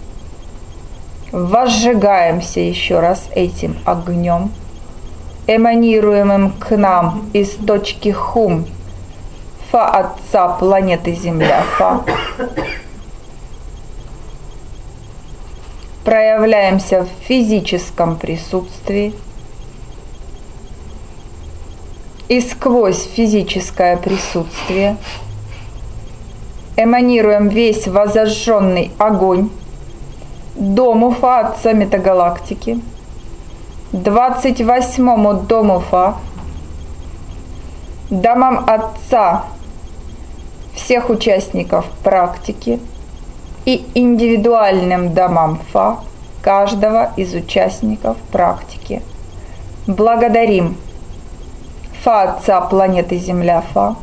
Возжигаемся еще раз этим огнем, эманируемым к нам из точки Хум Фа Отца планеты Земля-Фа. Проявляемся в физическом присутствии и сквозь физическое присутствие эманируем весь возожженный огонь дому Фа Отца метагалактики, двадцать восьмому дому Фа, домам Отца всех участников практики и индивидуальным домам Фа каждого из участников практики. Благодарим Фа Отца планеты Земля-Фа,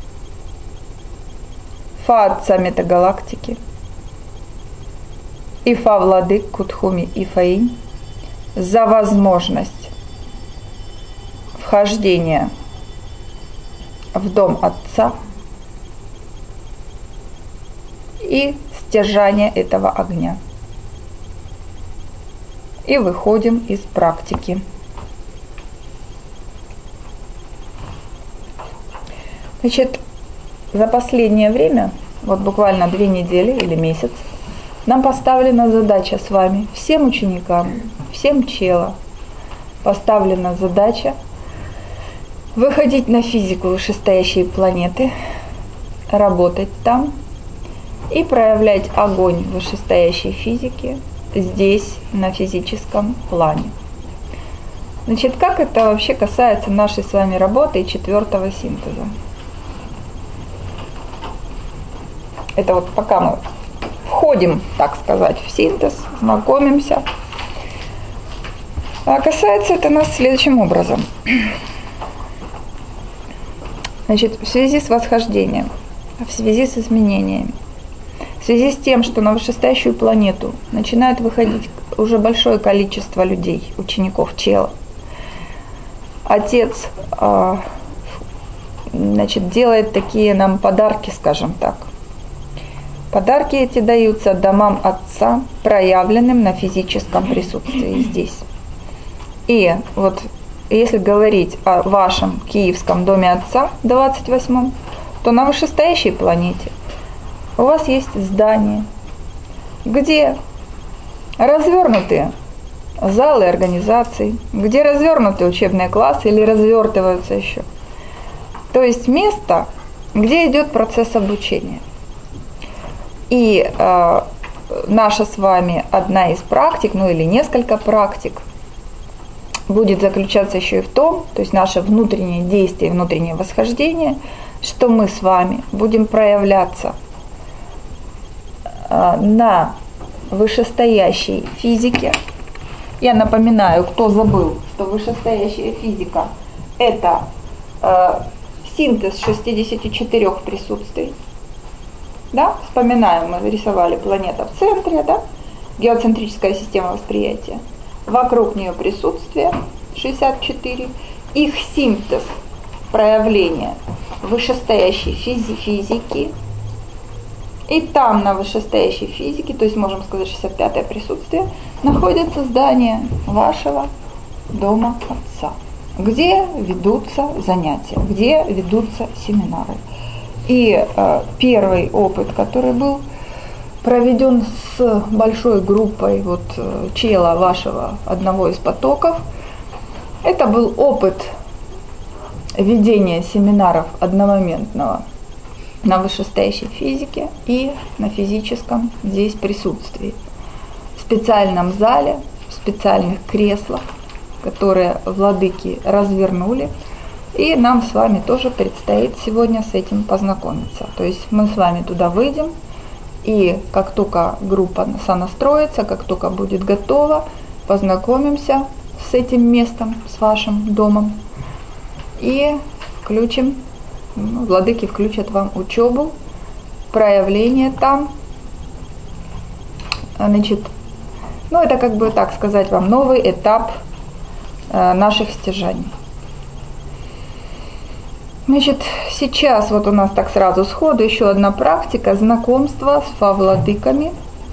Фа Отца метагалактики и Фа Владык Кутхуми и Фаинь за возможность вхождения в дом Отца и стяжания этого огня. И выходим из практики. Значит, за последнее время, вот буквально две недели или месяц, нам поставлена задача с вами, всем ученикам, всем чела, поставлена задача выходить на физику вышестоящей планеты, работать там и проявлять огонь вышестоящей физики здесь, на физическом плане. Значит, как это вообще касается нашей с вами работы и четвертого синтеза? Это вот пока мы входим, так сказать, в синтез, знакомимся. А касается это нас следующим образом. Значит, в связи с восхождением, в связи с изменениями, в связи с тем, что на вышестоящую планету начинает выходить уже большое количество людей, учеников чела, Отец, значит, делает такие нам подарки, скажем так. Подарки эти даются домам Отца, проявленным на физическом присутствии здесь. И вот если говорить о вашем Киевском доме Отца, двадцать восьмом, то на вышестоящей планете у вас есть здание, где развернуты залы организаций, где развернуты учебные классы или развертываются еще. То есть место, где идет процесс обучения. И э, наша с вами одна из практик, ну или несколько практик, будет заключаться еще и в том, то есть наше внутреннее действие, внутреннее восхождение, что мы с вами будем проявляться э, на вышестоящей физике. Я напоминаю, кто забыл, что вышестоящая физика – это э, синтез шестидесяти четырёх присутствий. Да? Вспоминаем, мы рисовали планета в центре, да? Геоцентрическая система восприятия. Вокруг нее присутствие шестьдесят четыре, их синтез, проявление вышестоящей физи- физики И там на вышестоящей физике, то есть можем сказать шестьдесят пятое присутствие, находится здание вашего дома Отца, где ведутся занятия, где ведутся семинары. И э, первый опыт, который был проведен с большой группой вот, э, чела вашего одного из потоков, это был опыт ведения семинаров одномоментного на вышестоящей физике и на физическом здесь присутствии. В специальном зале, в специальных креслах, которые владыки развернули. И нам с вами тоже предстоит сегодня с этим познакомиться. То есть мы с вами туда выйдем, и как только группа сонастроится, как только будет готова, познакомимся с этим местом, с вашим домом, и включим, ну, владыки включат вам учебу, проявление там. Значит, ну это как бы так сказать вам новый этап э, наших стяжаний. Значит, сейчас вот у нас так сразу сходу еще одна практика знакомства с фа-владыками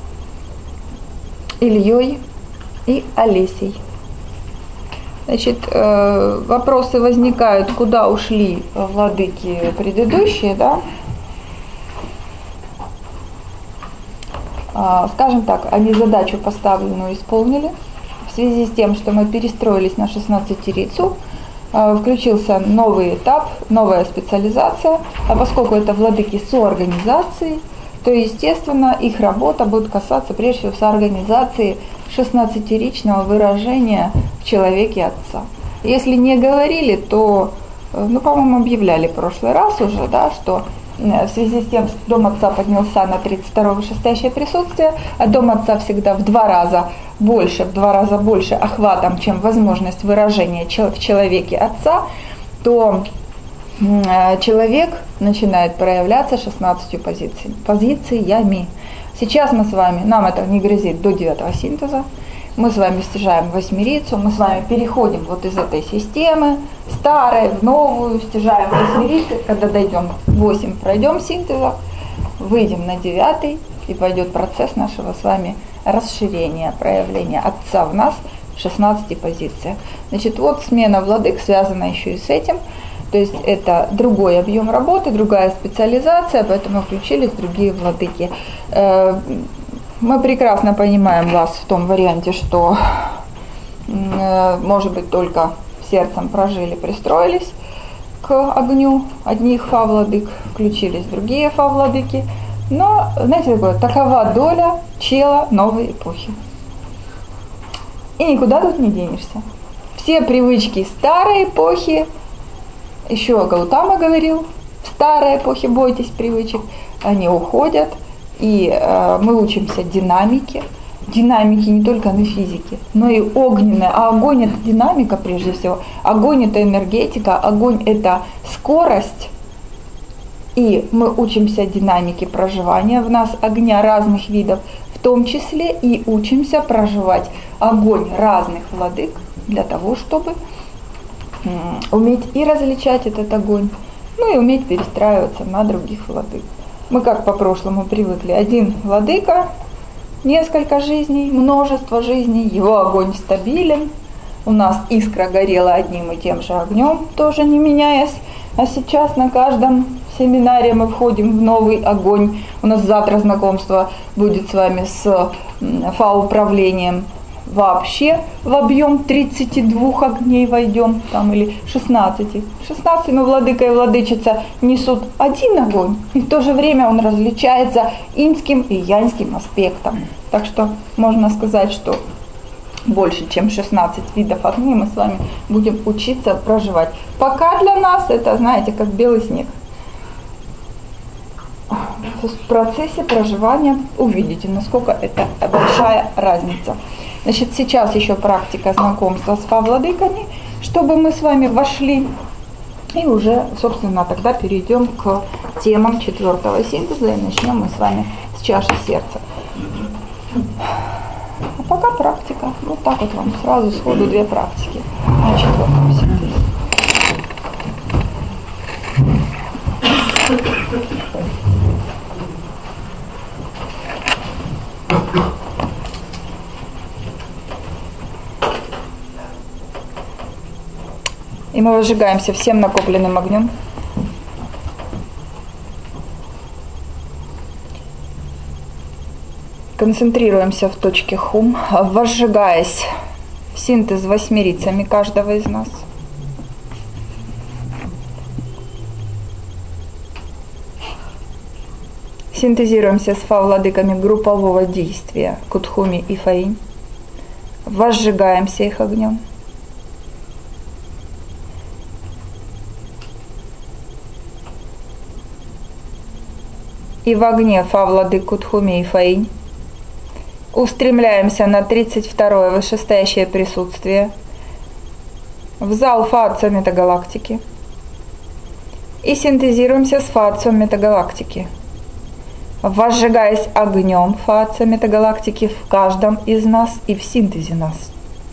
Ильей и Олесей. Значит, э, вопросы возникают, куда ушли владыки предыдущие, да? А, скажем так, они задачу поставленную исполнили. В связи с тем, что мы перестроились на шестнадцатирицу, включился новый этап, новая специализация, а поскольку это владыки соорганизации, то, естественно, их работа будет касаться прежде всего соорганизации шестнадцатиричного выражения в человеке Отца. Если не говорили, то, ну, по-моему, объявляли в прошлый раз уже, да, что в связи с тем, что Дом Отца поднялся на тридцать второе вышестоящее присутствие, а Дом Отца всегда в два раза больше, в два раза больше охватом, чем возможность выражения в человеке Отца, то человек начинает проявляться шестнадцатью позициями, позициями. Сейчас мы с вами, нам это не грозит до девятого синтеза, мы с вами стяжаем восьмерицу, мы с вами переходим вот из этой системы старой в новую, стяжаем восьмерицу, когда дойдем восемь, пройдем синтеза, выйдем на девятый, и пойдет процесс нашего с вами расширения, проявления Отца в нас в шестнадцати позициях. Значит, вот смена владык связана еще и с этим, то есть это другой объем работы, другая специализация, поэтому включились другие владыки. Мы прекрасно понимаем вас в том варианте, что, может быть, только сердцем прожили, пристроились к огню одних фа-владык, включились другие фа-владыки. Но, знаете, такое, такова доля чела новой эпохи. И никуда тут не денешься. Все привычки старой эпохи, еще Гаутама говорил, в старой эпохе бойтесь привычек, они уходят. И э, мы учимся динамике, динамике не только на физике, но и огненная. А огонь – это динамика прежде всего. Огонь – это энергетика, огонь – это скорость. И мы учимся динамике проживания в нас огня разных видов, в том числе и учимся проживать огонь разных владык для того, чтобы м, уметь и различать этот огонь, ну и уметь перестраиваться на других владык. Мы как по-прошлому привыкли, один владыка, несколько жизней, множество жизней, его огонь стабилен, у нас искра горела одним и тем же огнем, тоже не меняясь, а сейчас на каждом семинаре мы входим в новый огонь. У нас завтра знакомство будет с вами с фа-управлением. Вообще в объем тридцати двух огней войдем, там, или шестнадцати. шестнадцать, но владыка и владычица несут один огонь, и в то же время он различается иньским и яньским аспектом. Так что можно сказать, что больше, чем шестнадцать видов огней мы с вами будем учиться проживать. Пока для нас это, знаете, как белый снег. В процессе проживания увидите, насколько это большая разница. Значит, сейчас еще практика знакомства с фа-владыками, чтобы мы с вами вошли, и уже, собственно, тогда перейдем к темам четвертого синтеза, и начнем мы с вами с чаши сердца. А пока практика. Вот так вот вам сразу сходу две практики на четвертом синтезе. И мы возжигаемся всем накопленным огнем. Концентрируемся в точке хум, возжигаясь синтез восьмерицами каждого из нас. Синтезируемся с фа-владыками группового действия Кутхуми и Фаинь. Возжигаемся их огнем. И в огне фа-владык Кутхуми и Фаинь устремляемся на тридцать второе вышестоящее присутствие в зал фа-отца метагалактики и синтезируемся с фа-отцом метагалактики, возжигаясь огнем фа-отца метагалактики в каждом из нас и в синтезе нас.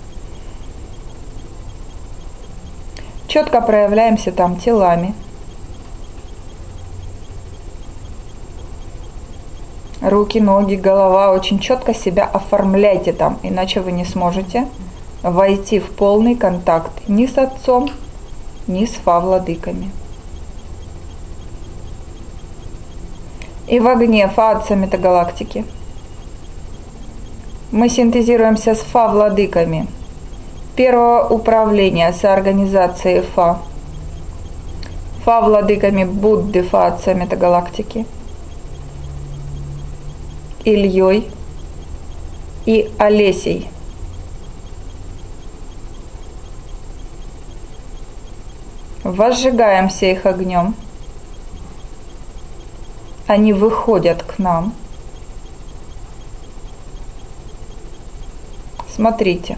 Четко проявляемся там телами, руки, ноги, голова. Очень четко себя оформляйте там, иначе вы не сможете войти в полный контакт ни с Отцом, ни с фа-владыками. И в огне фа-отца метагалактики мы синтезируемся с фа-владыками первого управления с организацией фа, фа-владыками Будды фа-отца метагалактики, Ильей и Олесей. Возжигаемся их огнем. Они выходят к нам. Смотрите.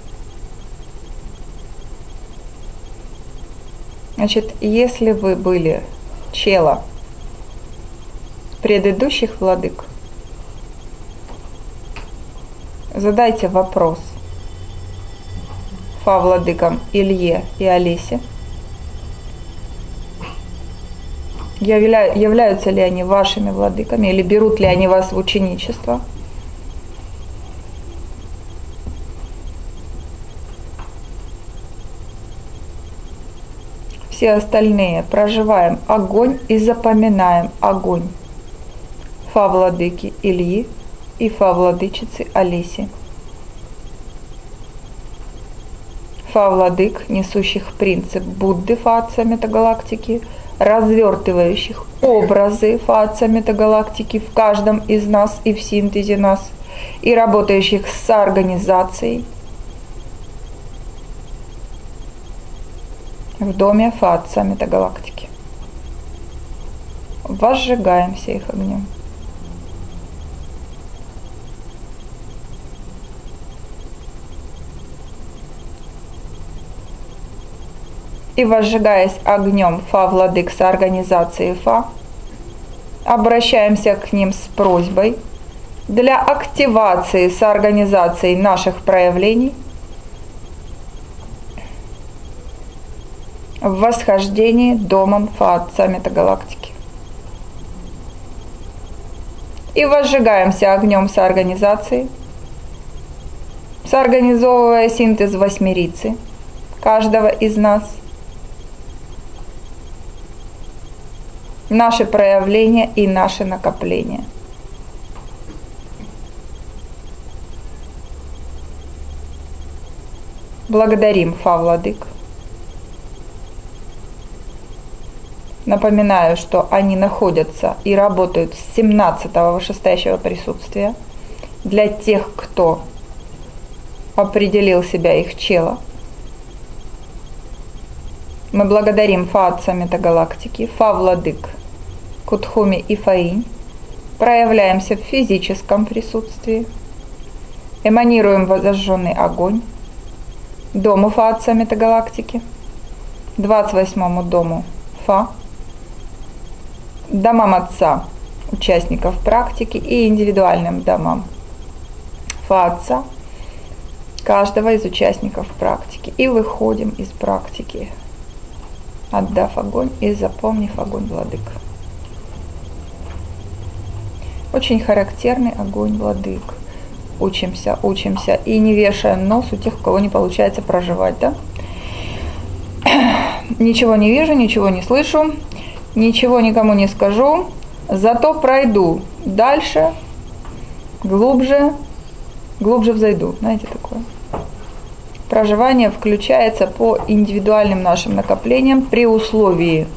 Значит, если вы были чела предыдущих владык, задайте вопрос фа-владыкам Илье и Олесе. Явля, являются ли они вашими владыками или берут ли они вас в ученичество? Все остальные проживаем огонь и запоминаем огонь фа-владыки Ильи и фа-владычицы Олеси. Фа-владык, несущих принцип Будды фа-отца метагалактики, развертывающих образы фа-отца метагалактики в каждом из нас и в синтезе нас, и работающих с организацией в доме фа-отца метагалактики. Возжигаемся их огнем. И возжигаясь огнем фа-владык с организацией фа, обращаемся к ним с просьбой для активации с организацией наших проявлений в восхождении домом фа-отца метагалактики. И возжигаемся огнем с организацией, соорганизовывая синтез восьмерицы каждого из нас, наши проявления и наши накопления. Благодарим фа-владык. Напоминаю, что они находятся и работают с семнадцатого вышестоящего присутствия для тех, кто определил себя их чело. Мы благодарим фа-отца метагалактики, фа-владык Кутхуми и Фаинь, проявляемся в физическом присутствии, эманируем возжженный огонь дому фа-отца метагалактики, двадцать восьмому дому фа, домам отца участников практики и индивидуальным домам фа-отца каждого из участников практики. И выходим из практики, отдав огонь и запомнив огонь владык. Очень характерный огонь владык. Учимся, учимся и не вешаем нос у тех, у кого не получается проживать, да? ничего не вижу, ничего не слышу, ничего никому не скажу, зато пройду дальше, глубже, глубже взойду. Знаете такое? Проживание включается по индивидуальным нашим накоплениям при условии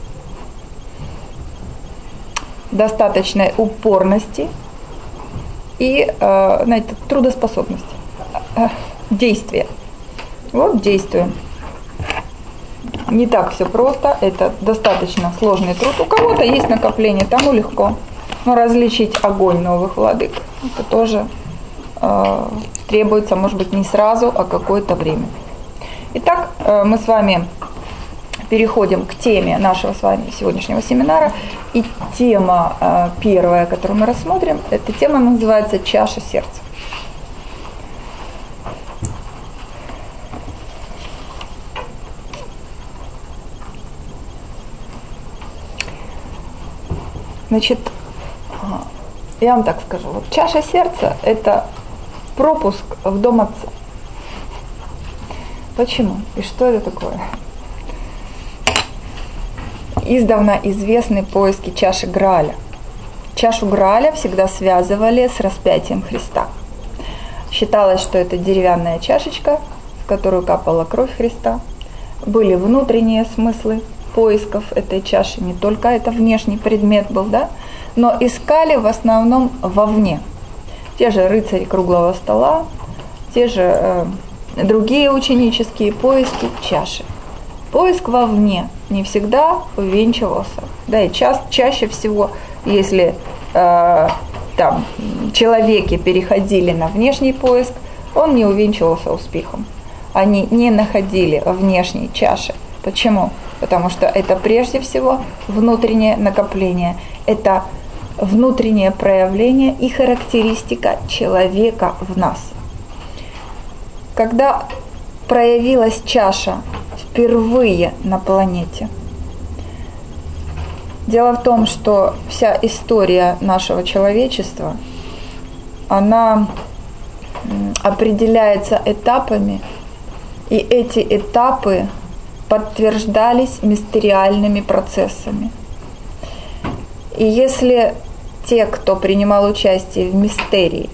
достаточной упорности и, э, знаете, трудоспособности, э, действия. Вот действуем. Не так все просто, это достаточно сложный труд. У кого-то есть накопление, тому легко. Но различить огонь новых владык, это тоже э, требуется, может быть, не сразу, а какое-то время. Итак, э, мы с вами переходим к теме нашего с вами сегодняшнего семинара. И тема э, первая, которую мы рассмотрим, эта тема называется «Чаша сердца». Значит, я вам так скажу, вот чаша сердца – это пропуск в дом Отца. Почему? И что это такое? Издавна известны поиски чаши Грааля. Чашу Грааля всегда связывали с распятием Христа. Считалось, что это деревянная чашечка, в которую капала кровь Христа. Были внутренние смыслы поисков этой чаши, не только это внешний предмет был, да, но искали в основном вовне. Те же рыцари круглого стола, те же э, другие ученические поиски чаши. Поиск вовне не всегда увенчивался, да, и ча- чаще всего, если э, там человеки переходили на внешний поиск, он не увенчивался успехом. Они не находили внешней чаши. Почему? Потому что это прежде всего внутреннее накопление, это внутреннее проявление и характеристика человека в нас. Когда проявилась чаша впервые на планете, дело в том, что вся история нашего человечества, она определяется этапами, и эти этапы подтверждались мистериальными процессами. И если те, кто принимал участие в мистерии,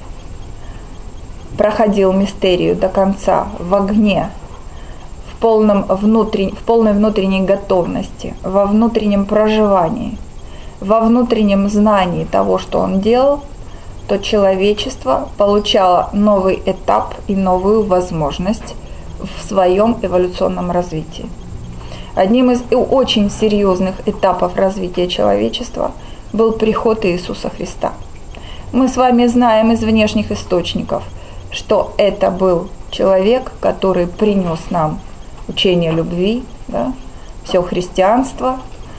проходил мистерию до конца в огне, в, полном внутрен... в полной внутренней готовности, во внутреннем проживании, во внутреннем знании того, что он делал, то человечество получало новый этап и новую возможность в своем эволюционном развитии. Одним из очень серьезных этапов развития человечества был приход Иисуса Христа. Мы с вами знаем из внешних источников, что это был человек, который принес нам учение любви, да, все христианство,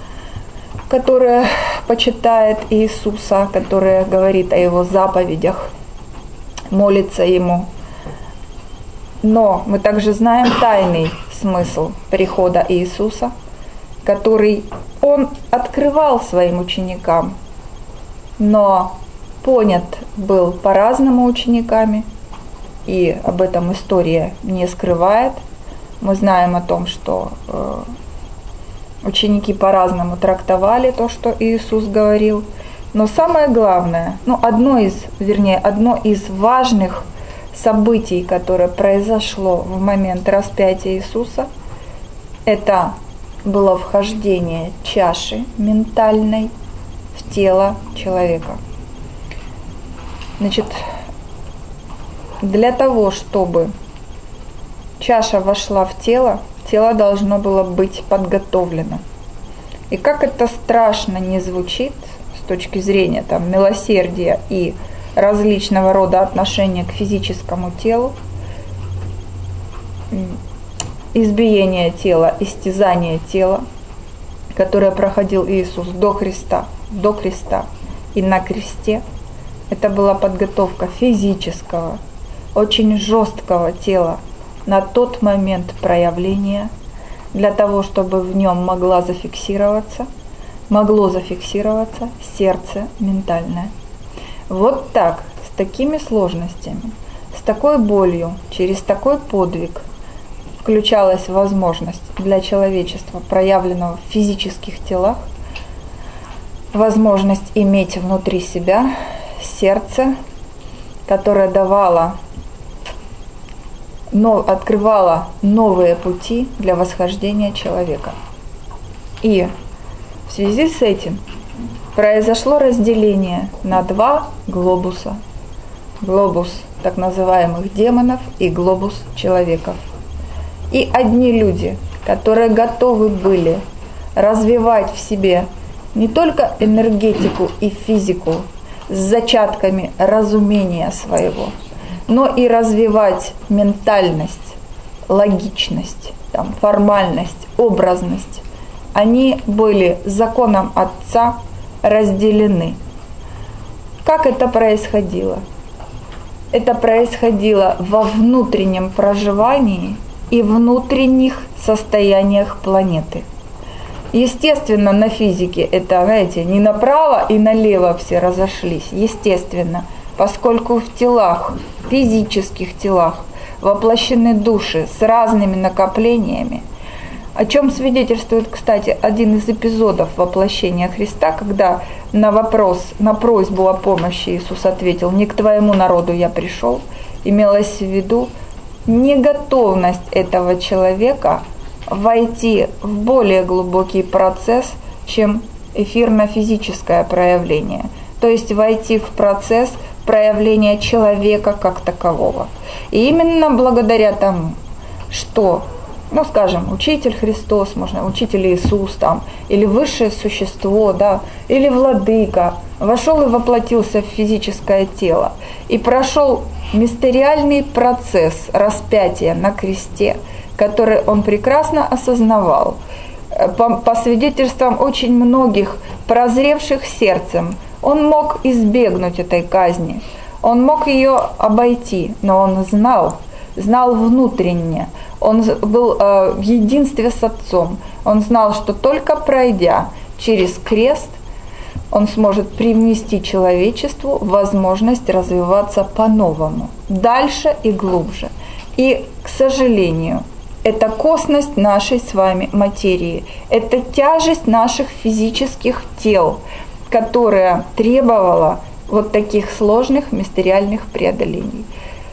которое почитает Иисуса, которое говорит о Его заповедях, молится Ему. Но мы также знаем тайный смысл прихода Иисуса, который Он открывал своим ученикам, но понят был по-разному учениками, и об этом история не скрывает. Мы знаем о том, что э, ученики по-разному трактовали то, что Иисус говорил. Но самое главное, ну, одно из, вернее, одно из важных событий, которое произошло в момент распятия Иисуса, это было вхождение чаши ментальной в тело человека. Значит, для того, чтобы чаша вошла в тело, тело должно было быть подготовлено. И как это страшно не звучит с точки зрения там, милосердия и различного рода отношения к физическому телу, избиение тела, истязание тела, которое проходил Иисус до Христа, до креста и на кресте, это была подготовка физического, очень жесткого тела на тот момент проявления, для того, чтобы в нем могла зафиксироваться, могло зафиксироваться сердце ментальное. Вот так, с такими сложностями, с такой болью, через такой подвиг включалась возможность для человечества, проявленного в физических телах, возможность иметь внутри себя сердце, которое давало, но открывало новые пути для восхождения человека. И в связи с этим произошло разделение на два глобуса. Глобус так называемых демонов и глобус человеков. И одни люди, которые готовы были развивать в себе не только энергетику и физику с зачатками разумения своего, но и развивать ментальность, логичность, там, формальность, образность, они были законом Отца разделены. Как это происходило? Это происходило во внутреннем проживании и внутренних состояниях планеты. Естественно, на физике это, знаете, не направо и налево все разошлись. Естественно, поскольку в телах, физических телах, воплощены души с разными накоплениями, о чем свидетельствует, кстати, один из эпизодов воплощения Христа, когда на вопрос, на просьбу о помощи Иисус ответил: «Не к твоему народу я пришел», имелось в виду неготовность этого человека войти в более глубокий процесс, чем эфирно-физическое проявление, то есть войти в процесс проявления человека как такового. И именно благодаря тому, что, ну, скажем, учитель Христос, можно учитель Иисус там, или высшее существо, да, или владыка, вошел и воплотился в физическое тело и прошел мистериальный процесс распятия на кресте, который он прекрасно осознавал. По, по свидетельствам очень многих прозревших сердцем, он мог избегнуть этой казни, он мог ее обойти, но он знал, знал внутренне, он был э, в единстве с Отцом, он знал, что только пройдя через крест, он сможет привнести человечеству возможность развиваться по-новому, дальше и глубже. И, к сожалению, это косность нашей с вами материи, это тяжесть наших физических тел, которая требовала вот таких сложных мистериальных преодолений.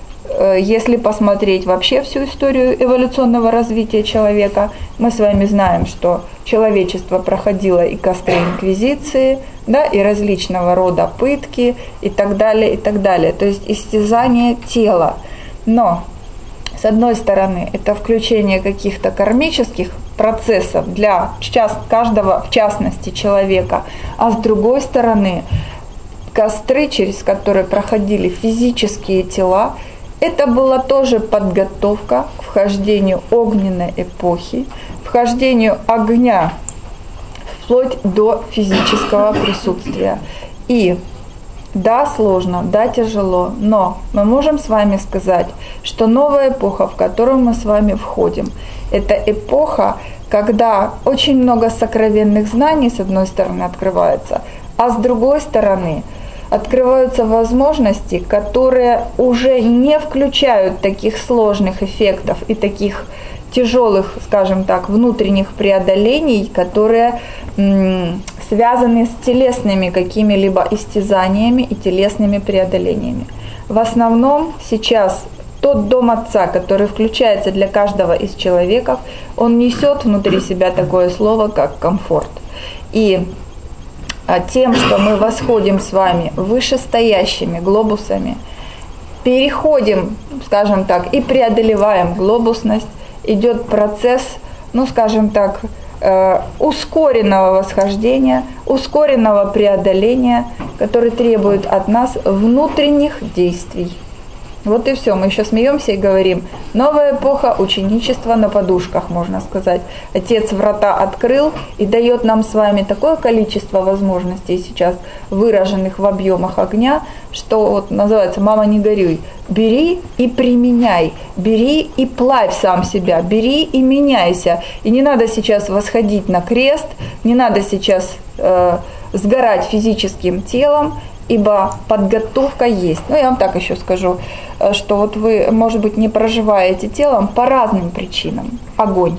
Если посмотреть вообще всю историю эволюционного развития человека, мы с вами знаем, что человечество проходило и костры инквизиции, да, и различного рода пытки и так далее, и так далее. То есть истязание тела. Но, с одной стороны, это включение каких-то кармических процессов для каждого, в частности, человека, а с другой стороны, костры, через которые проходили физические тела, это была тоже подготовка к вхождению огненной эпохи, вхождению огня вплоть до физического присутствия. И да, сложно, да, тяжело, но мы можем с вами сказать, что новая эпоха, в которую мы с вами входим, это эпоха, когда очень много сокровенных знаний, с одной стороны, открывается, а с другой стороны, открываются возможности, которые уже не включают таких сложных эффектов и таких тяжелых, скажем так, внутренних преодолений, которые м, связаны с телесными какими-либо истязаниями и телесными преодолениями. В основном сейчас тот дом Отца, который включается для каждого из человеков, он несет внутри себя такое слово, как комфорт. И тем, что мы восходим с вами вышестоящими глобусами, переходим, скажем так, и преодолеваем глобусность, идет процесс, ну, скажем так, ускоренного восхождения, ускоренного преодоления, который требует от нас внутренних действий. Вот и все. Мы еще смеемся и говорим: новая эпоха ученичества на подушках, можно сказать. Отец врата открыл и дает нам с вами такое количество возможностей сейчас, выраженных в объемах огня, что вот называется: мама, не горюй. Бери и применяй, бери и плавь сам себя, бери и меняйся. И не надо сейчас восходить на крест, не надо сейчас э, сгорать физическим телом, ибо подготовка есть. Ну, я вам так еще скажу, что вот вы, может быть, не проживаете телом по разным причинам. Огонь.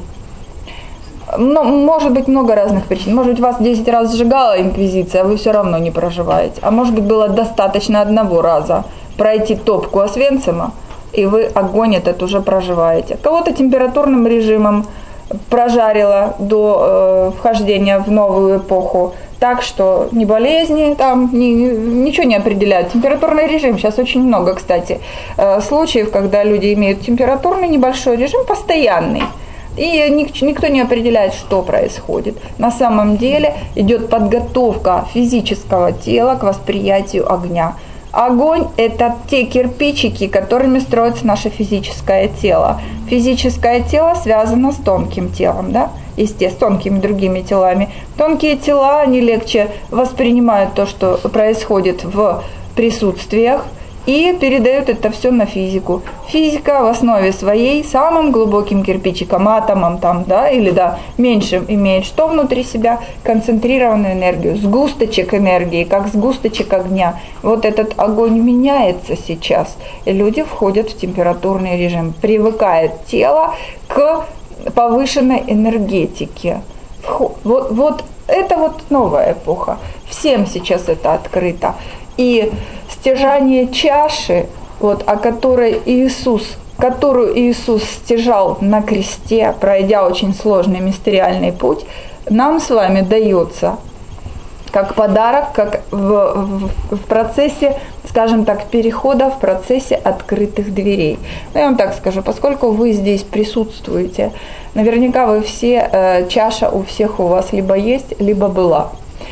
Но, может быть, много разных причин. Может быть, вас десять раз сжигала инквизиция, а вы все равно не проживаете. А может быть, было достаточно одного раза пройти топку Освенцима, и вы огонь этот уже проживаете. Кого-то температурным режимом прожарило до э, вхождения в новую эпоху, так что ни болезни, там ни, ничего не определяют. Температурный режим, сейчас очень много, кстати, э, случаев, когда люди имеют температурный небольшой режим, постоянный. И никто не определяет, что происходит. На самом деле идет подготовка физического тела к восприятию огня. Огонь – это те кирпичики, которыми строится наше физическое тело. Физическое тело связано с тонким телом, да? Естественно, с тонкими другими телами. Тонкие тела, они легче воспринимают то, что происходит в присутствиях, и передают это все на физику. Физика в основе своей самым глубоким кирпичиком, атомом там, да, или да, меньшим имеет что внутри себя? Концентрированную энергию, сгусточек энергии, как сгусточек огня. Вот этот огонь меняется сейчас, и люди входят в температурный режим. Привыкает тело к повышенной энергетике. Вот, вот это вот новая эпоха. Всем сейчас это открыто. И стяжание чаши, вот, о которой Иисус, которую Иисус стяжал на кресте, пройдя очень сложный мистериальный путь, нам с вами дается как подарок, как в, в, в процессе, скажем так, перехода, в процессе открытых дверей. Ну, я вам так скажу, поскольку вы здесь присутствуете, наверняка вы все, э, чаша у всех у вас либо есть, либо была.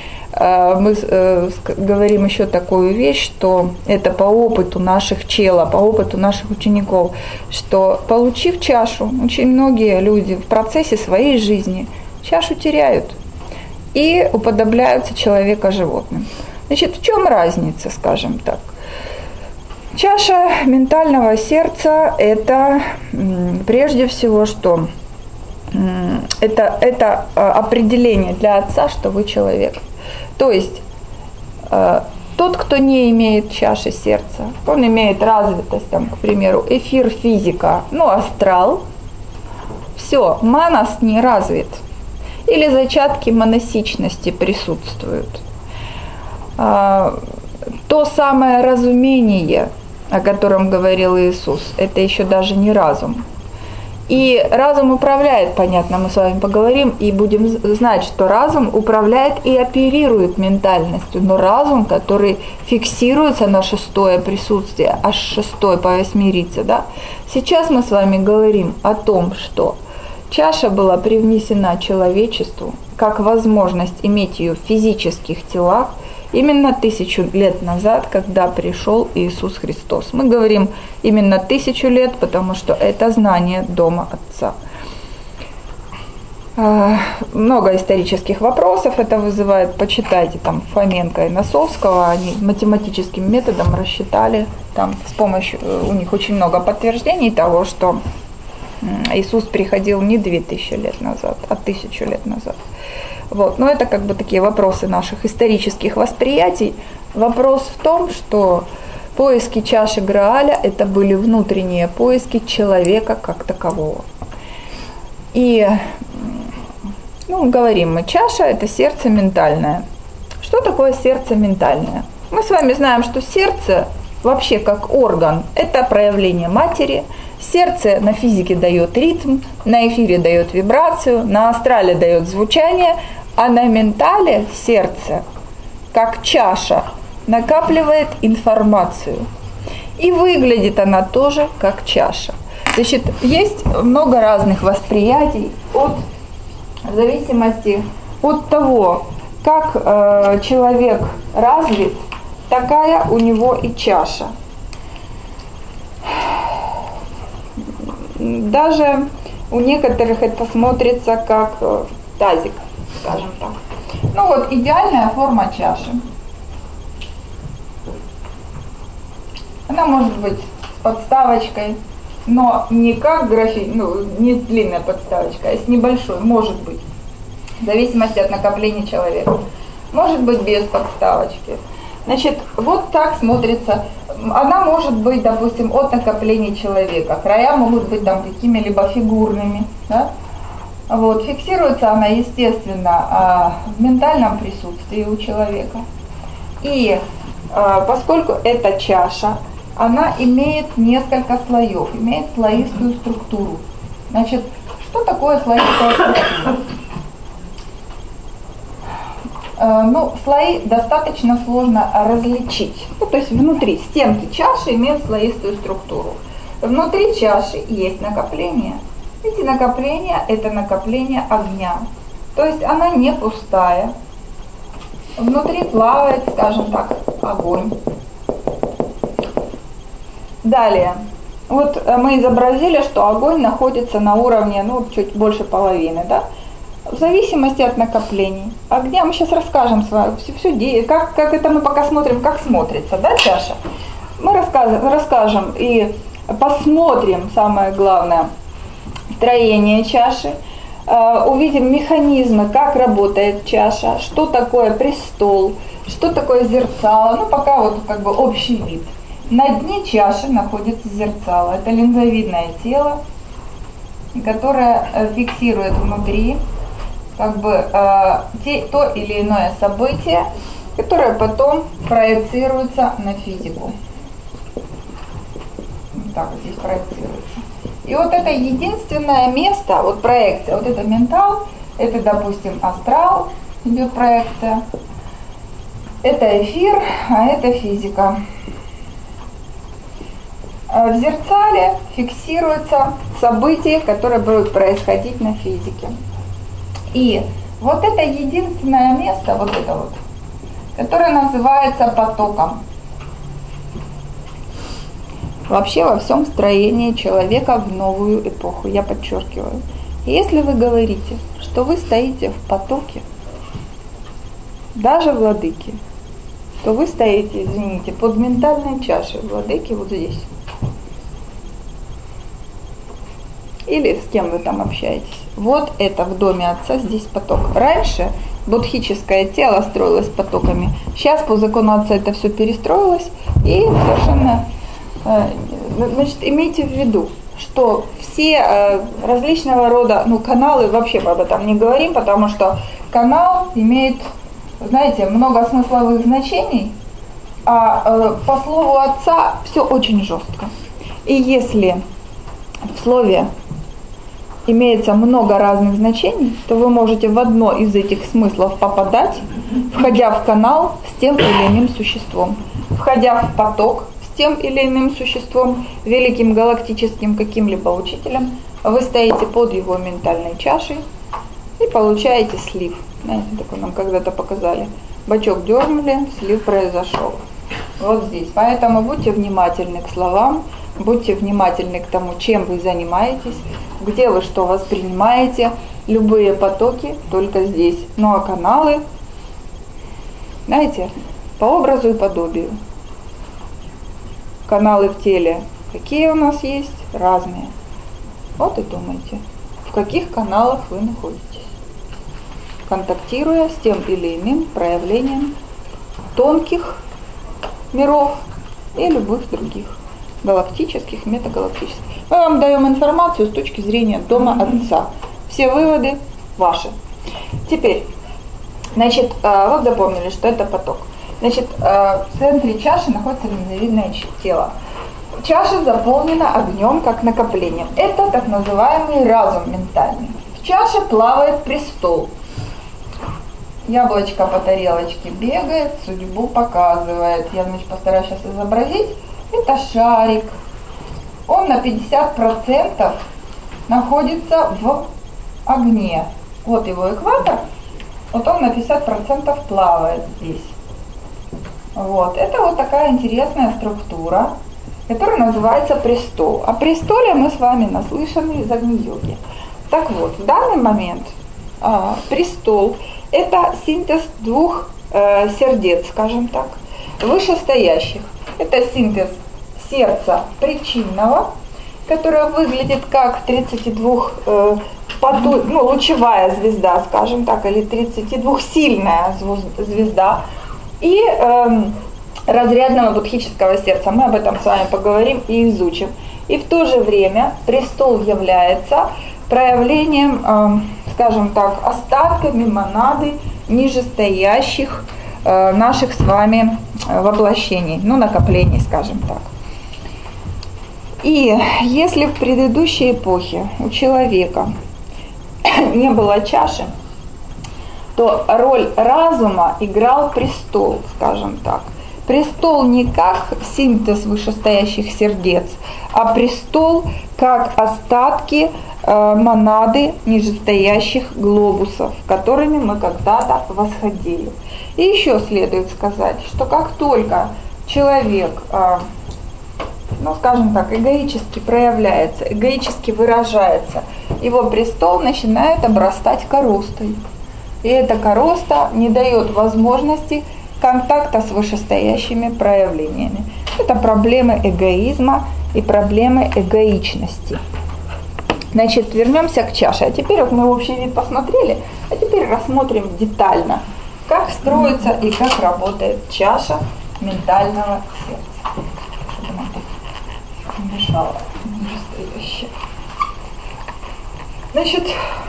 Мы говорим еще такую вещь, что это по опыту наших чела, по опыту наших учеников, что получив чашу, очень многие люди в процессе своей жизни чашу теряют и уподобляются человека животным. Значит, в чем разница, скажем так? Чаша ментального сердца – это прежде всего что? Это, это определение для отца, что вы человек. То есть э, тот, кто не имеет чаши сердца, он имеет развитость, там, к примеру, эфир, физика, ну, астрал, все, манас не развит. Или зачатки монасичности присутствуют. Э, то самое разумение, о котором говорил Иисус, это еще даже не разум. И разум управляет, понятно, мы с вами поговорим и будем знать, что разум управляет и оперирует ментальностью, но разум, который фиксируется на шестое присутствие, аж шестое по восьмерице, да. Сейчас мы с вами говорим о том, что чаша была привнесена человечеству как возможность иметь ее в физических телах, именно тысячу лет назад, когда пришел Иисус Христос. Мы говорим именно тысячу лет, потому что это знание дома Отца. Много исторических вопросов это вызывает. Почитайте там Фоменко и Носовского, они математическим методом рассчитали, там с помощью, у них очень много подтверждений того, что Иисус приходил не две тысячи лет назад, а тысячу лет назад. Вот. Но это как бы такие вопросы наших исторических восприятий. Вопрос в том, что поиски чаши Грааля – это были внутренние поиски человека как такового. И, ну, говорим мы, чаша – это сердце ментальное. Что такое сердце ментальное? Мы с вами знаем, что сердце вообще как орган – это проявление матери. Сердце на физике дает ритм, на эфире дает вибрацию, на астрале дает звучание, а на ментале сердце, как чаша, накапливает информацию. И выглядит она тоже как чаша. Значит, есть много разных восприятий от, в зависимости от того, как э, человек развит, такая у него и чаша. Даже у некоторых это смотрится как э, тазик, скажем так. Ну вот, идеальная форма чаши. Она может быть с подставочкой, но не как графин, ну, не с длинной подставочкой, а с небольшой, может быть, в зависимости от накопления человека. Может быть без подставочки. Значит, вот так смотрится. Она может быть, допустим, от накопления человека. Края могут быть там какими-либо фигурными. Да? Вот. Фиксируется она, естественно, в ментальном присутствии у человека. И поскольку эта чаша, она имеет несколько слоев, имеет слоистую структуру. Значит, что такое слоистая структура? Ну, слои достаточно сложно различить. Ну, то есть внутри стенки чаши имеют слоистую структуру. Внутри чаши есть накопление. Эти накопления – это накопление огня. То есть она не пустая. Внутри плавает, скажем так, огонь. Далее. Вот мы изобразили, что огонь находится на уровне, ну, чуть больше половины, да? В зависимости от накоплений огня, мы сейчас расскажем с вами, все, все, как, как это мы пока смотрим, как смотрится, да, чаша. Мы расскажем, расскажем и посмотрим, самое главное, строение чаши, э, увидим механизмы, как работает чаша, что такое престол, что такое зерцало, ну пока вот как бы общий вид. На дне чаши находится зерцало, это линзовидное тело, которое фиксирует внутри как бы э, те, то или иное событие, которое потом проецируется на физику. Вот так вот здесь проецируется. И вот это единственное место, вот проекция, вот это ментал, это, допустим, астрал, идет проекция, это эфир, а это физика. В зерцале фиксируются события, которые будут происходить на физике. И вот это единственное место, вот это вот, которое называется потоком. Вообще во всем строении человека в новую эпоху, я подчеркиваю. Если вы говорите, что вы стоите в потоке, даже владыки, то вы стоите, извините, под ментальной чашей владыки вот здесь. Или с кем вы там общаетесь. Вот это в доме отца, здесь поток. Раньше будхическое тело строилось потоками. Сейчас по закону отца это все перестроилось. И совершенно, значит, имейте в виду, что все различного рода, ну, каналы, вообще об этом не говорим, потому что канал имеет, знаете, много смысловых значений, а по слову отца все очень жестко. И если в слове имеется много разных значений, то вы можете в одно из этих смыслов попадать, входя в канал с тем или иным существом, входя в поток с тем или иным существом, великим галактическим каким-либо учителем, вы стоите под его ментальной чашей и получаете слив. Знаете, такой нам когда-то показали. Бачок дернули, слив произошел. Вот здесь. Поэтому будьте внимательны к словам, будьте внимательны к тому, чем вы занимаетесь, где вы что воспринимаете. Любые потоки только здесь. Ну а каналы, знаете, по образу и подобию. Каналы в теле какие у нас есть? Разные. Вот и думайте, в каких каналах вы находитесь, контактируя с тем или иным проявлением тонких миров и любых других, галактических, метагалактических. Мы вам даем информацию с точки зрения дома отца. Все выводы ваши. Теперь, значит, вот запомнили, что это поток. Значит, в центре чаши находится линзовидное тело. Чаша заполнена огнем как накоплением. Это так называемый разум ментальный. В чаше плавает престол. Яблочко по тарелочке бегает, судьбу показывает. Я, значит, постараюсь сейчас изобразить. Это шарик. Он на пятьдесят процентов находится в огне. Вот его экватор. Вот он на пятьдесят процентов плавает здесь. Вот. Это вот такая интересная структура, которая называется престол. О престоле мы с вами наслышаны из Агни-йоги. Так вот, в данный момент а, престол – это синтез двух э, сердец, скажем так, вышестоящих. Это синтез сердца причинного, которое выглядит как тридцатидвух, э, поту, ну, лучевая звезда, скажем так, или тридцатидвухсильная звезда. И э, разрядного будхического сердца. Мы об этом с вами поговорим и изучим. И в то же время престол является проявлением, скажем так, остатками монады нижестоящих наших с вами воплощений, ну, накоплений, скажем так. И если в предыдущей эпохе у человека не было чаши, то роль разума играл престол, скажем так. Престол не как синтез вышестоящих сердец, а престол как остатки э, монады нижестоящих глобусов, которыми мы когда-то восходили. И еще следует сказать, что как только человек, э, ну скажем так, эгоически проявляется, эгоически выражается, его престол начинает обрастать коростой. И эта короста не дает возможности контакта с вышестоящими проявлениями. Это проблемы эгоизма и проблемы эгоичности. Значит, вернемся к чаше. А теперь вот мы общий вид посмотрели, а теперь рассмотрим детально, как строится и как работает чаша ментального сердца. Чтобы нам тут не мешало нижестоящее. Значит,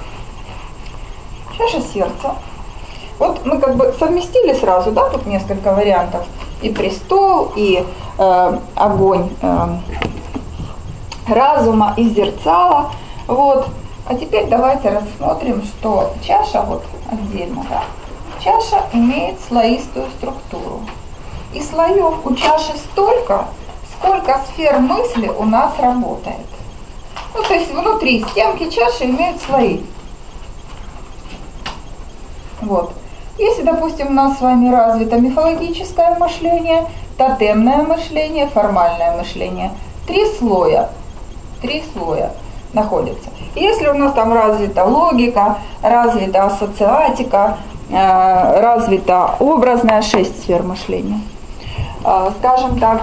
чаша сердца. Вот мы как бы совместили сразу, да, тут несколько вариантов. И престол, и э, огонь э, разума, и зерцало. Вот. А теперь давайте рассмотрим, что чаша, вот отдельно, да, чаша имеет слоистую структуру. И слоев у чаши столько, сколько сфер мысли у нас работает. Ну, то есть внутри стенки чаши имеют слои. Вот. Если, допустим, у нас с вами развито мифологическое мышление, тотемное мышление, формальное мышление, три слоя, три слоя находятся. Если у нас там развита логика, развита ассоциатика, э, развита образная, шесть сфер мышления. Э, скажем так,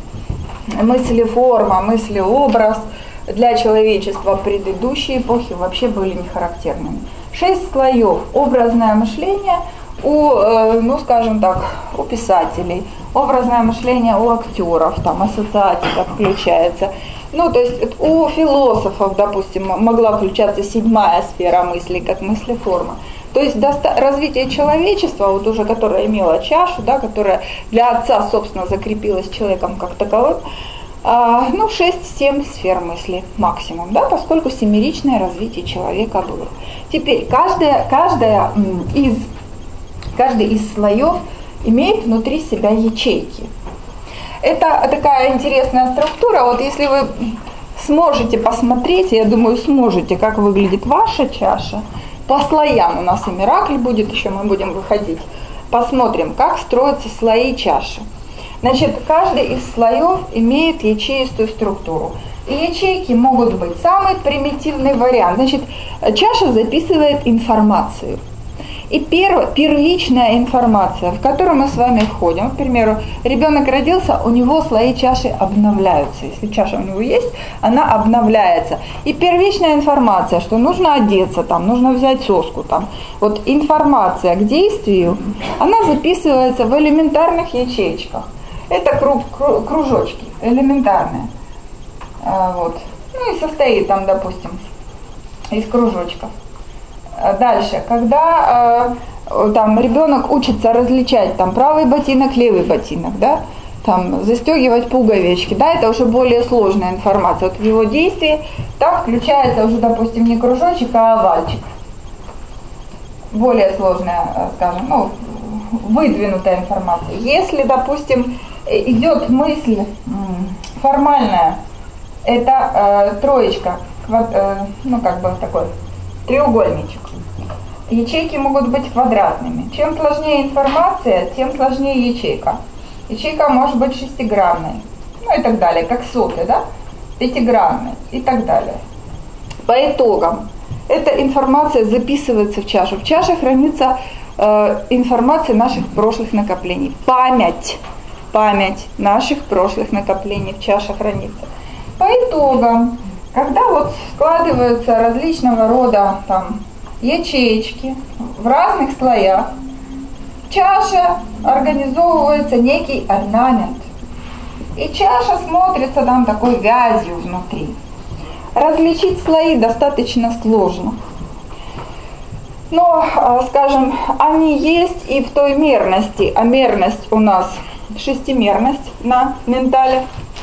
мыслеформа, мыслеобраз для человечества предыдущей эпохи вообще были не характерными. Шесть слоев образное мышление у, ну скажем так, у писателей, образное мышление у актеров, там ассоциатика включается. Ну, то есть у философов, допустим, могла включаться седьмая сфера мысли, как мыслеформа. То есть развитие человечества, вот уже которое имело чашу, да, которая для отца, собственно, закрепилась человеком как таковым, ну, шесть-семь сфер мысли максимум, да, поскольку семеричное развитие человека было. Теперь каждая, каждая из, каждый из слоев имеет внутри себя ячейки. Это такая интересная структура. Вот если вы сможете посмотреть, я думаю, сможете, как выглядит ваша чаша, по слоям у нас и Миракль будет, еще мы будем выходить, посмотрим, как строятся слои чаши. Значит, каждый из слоев имеет ячеистую структуру. И ячейки могут быть самый примитивный вариант. Значит, чаша записывает информацию. И перв, первичная информация, в которую мы с вами входим, к примеру, ребенок родился, у него слои чаши обновляются. Если чаша у него есть, она обновляется. И первичная информация, что нужно одеться, там, нужно взять соску. Там. Вот информация к действию, она записывается в элементарных ячеечках. Это круг, кружочки, элементарные. А, вот. Ну и состоит там, допустим, из кружочков. А дальше, когда э, там ребенок учится различать там правый ботинок, левый ботинок, да, там застегивать пуговички, да, это уже более сложная информация. Вот в его действии там включается уже, допустим, не кружочек, а овальчик. Более сложная, скажем, ну, выдвинутая информация. Если, допустим, идет мысль формальная, это э, троечка, квад, э, ну как бы такой треугольничек. Ячейки могут быть квадратными. Чем сложнее информация, тем сложнее ячейка. Ячейка может быть шестигранной, ну и так далее, как соты, да, пятигранной и так далее. По итогам, эта информация записывается в чашу. В чаше хранится э, информация наших прошлых накоплений. Память. Память наших прошлых накоплений в чаше хранится. По итогам, когда вот складываются различного рода там ячеечки в разных слоях, в чаше организовывается некий орнамент. И чаша смотрится там такой вязью внутри. Различить слои достаточно сложно. Но, скажем, они есть и в той мерности, а мерность у нас шестимерность на ментале.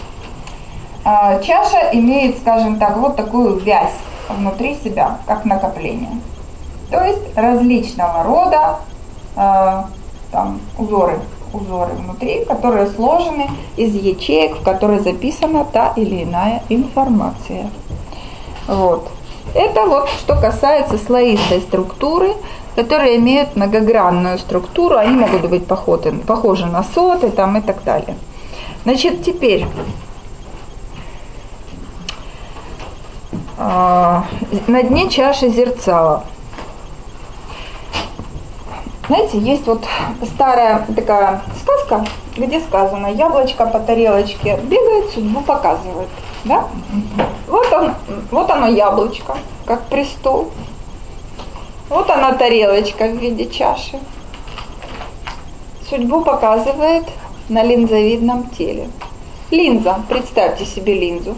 Чаша имеет, скажем так, вот такую вязь внутри себя, как накопление. То есть различного рода там, узоры, узоры внутри, которые сложены из ячеек, в которые записана та или иная информация. Вот. Это вот что касается слоистой структуры, которые имеют многогранную структуру, они могут быть похожи, похожи на соты там, и так далее. Значит, теперь э, на дне чаши зерцало. Знаете, есть вот старая такая сказка, где сказано: яблочко по тарелочке бегает, судьбу показывает. Да? Вот, он, вот оно яблочко, как престол. Вот она тарелочка в виде чаши. Судьбу показывает на линзовидном теле. Линза, представьте себе линзу,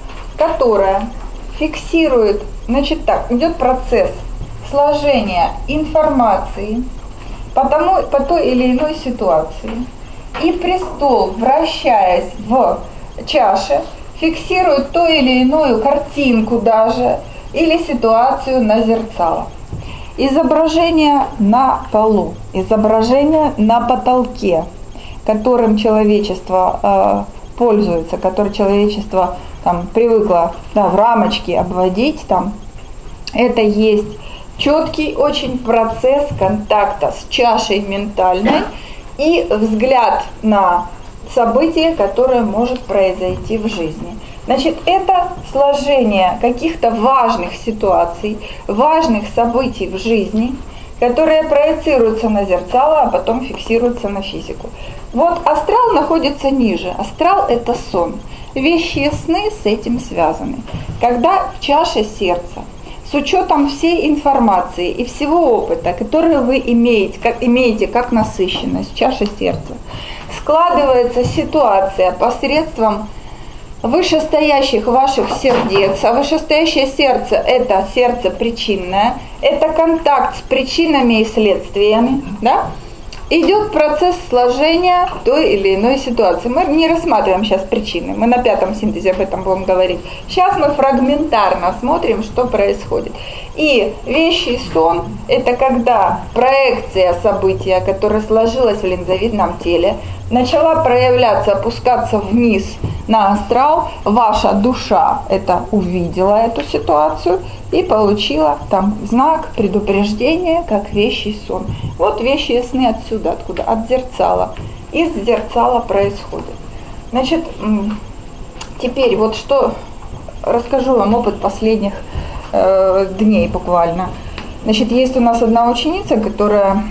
которая фиксирует, значит так, идет процесс сложения информации по, тому, по той или иной ситуации. И престол, вращаясь в чаше, фиксирует ту или иную картинку даже, или ситуацию на зерцало. Изображение на полу, изображение на потолке, которым человечество э, пользуется, которое человечество там, привыкло да, в рамочке обводить, там, это есть четкий очень процесс контакта с чашей ментальной и взгляд на событие, которое может произойти в жизни. Значит, это сложение каких-то важных ситуаций, важных событий в жизни, которые проецируются на зерцало, а потом фиксируются на физику. Вот астрал находится ниже. Астрал – это сон. Вещи сны с этим связаны. Когда в чаше сердца, с учетом всей информации и всего опыта, который вы имеете как, имеете как насыщенность, чаша сердца, складывается ситуация посредством вышестоящих ваших сердец, а вышестоящее сердце – это сердце причинное, это контакт с причинами и следствиями, да? Идет процесс сложения той или иной ситуации. Мы не рассматриваем сейчас причины, мы на пятом синтезе об этом будем говорить. Сейчас мы фрагментарно смотрим, что происходит. И вещий сон – это когда проекция события, которое сложилось в линзовидном теле, начала проявляться, опускаться вниз на астрал, ваша душа это увидела, эту ситуацию, и получила там знак предупреждения, как вещий сон. Вот вещие сны отсюда, откуда? От зерцала. Из зерцала происходит. Значит, теперь вот что, расскажу вам опыт последних э, дней буквально. Значит, есть у нас одна ученица, которая,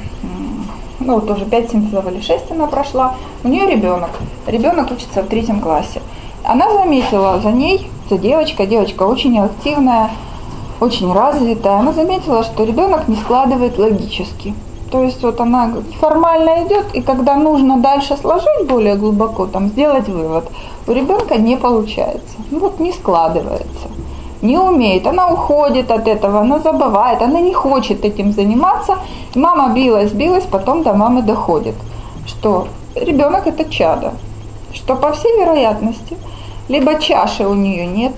ну вот уже пять синтезов или шесть она прошла, у нее ребенок, ребенок учится в третьем классе. Она заметила за ней, за девочкой, девочка очень активная, очень развитая, она заметила, что ребенок не складывает логически. То есть вот она формально идет, и когда нужно дальше сложить более глубоко, там сделать вывод, у ребенка не получается. Ну вот не складывается, не умеет, она уходит от этого, она забывает, она не хочет этим заниматься. Мама билась, билась, потом до мамы доходит, что ребенок это чадо, что по всей вероятности либо чаши у нее нет,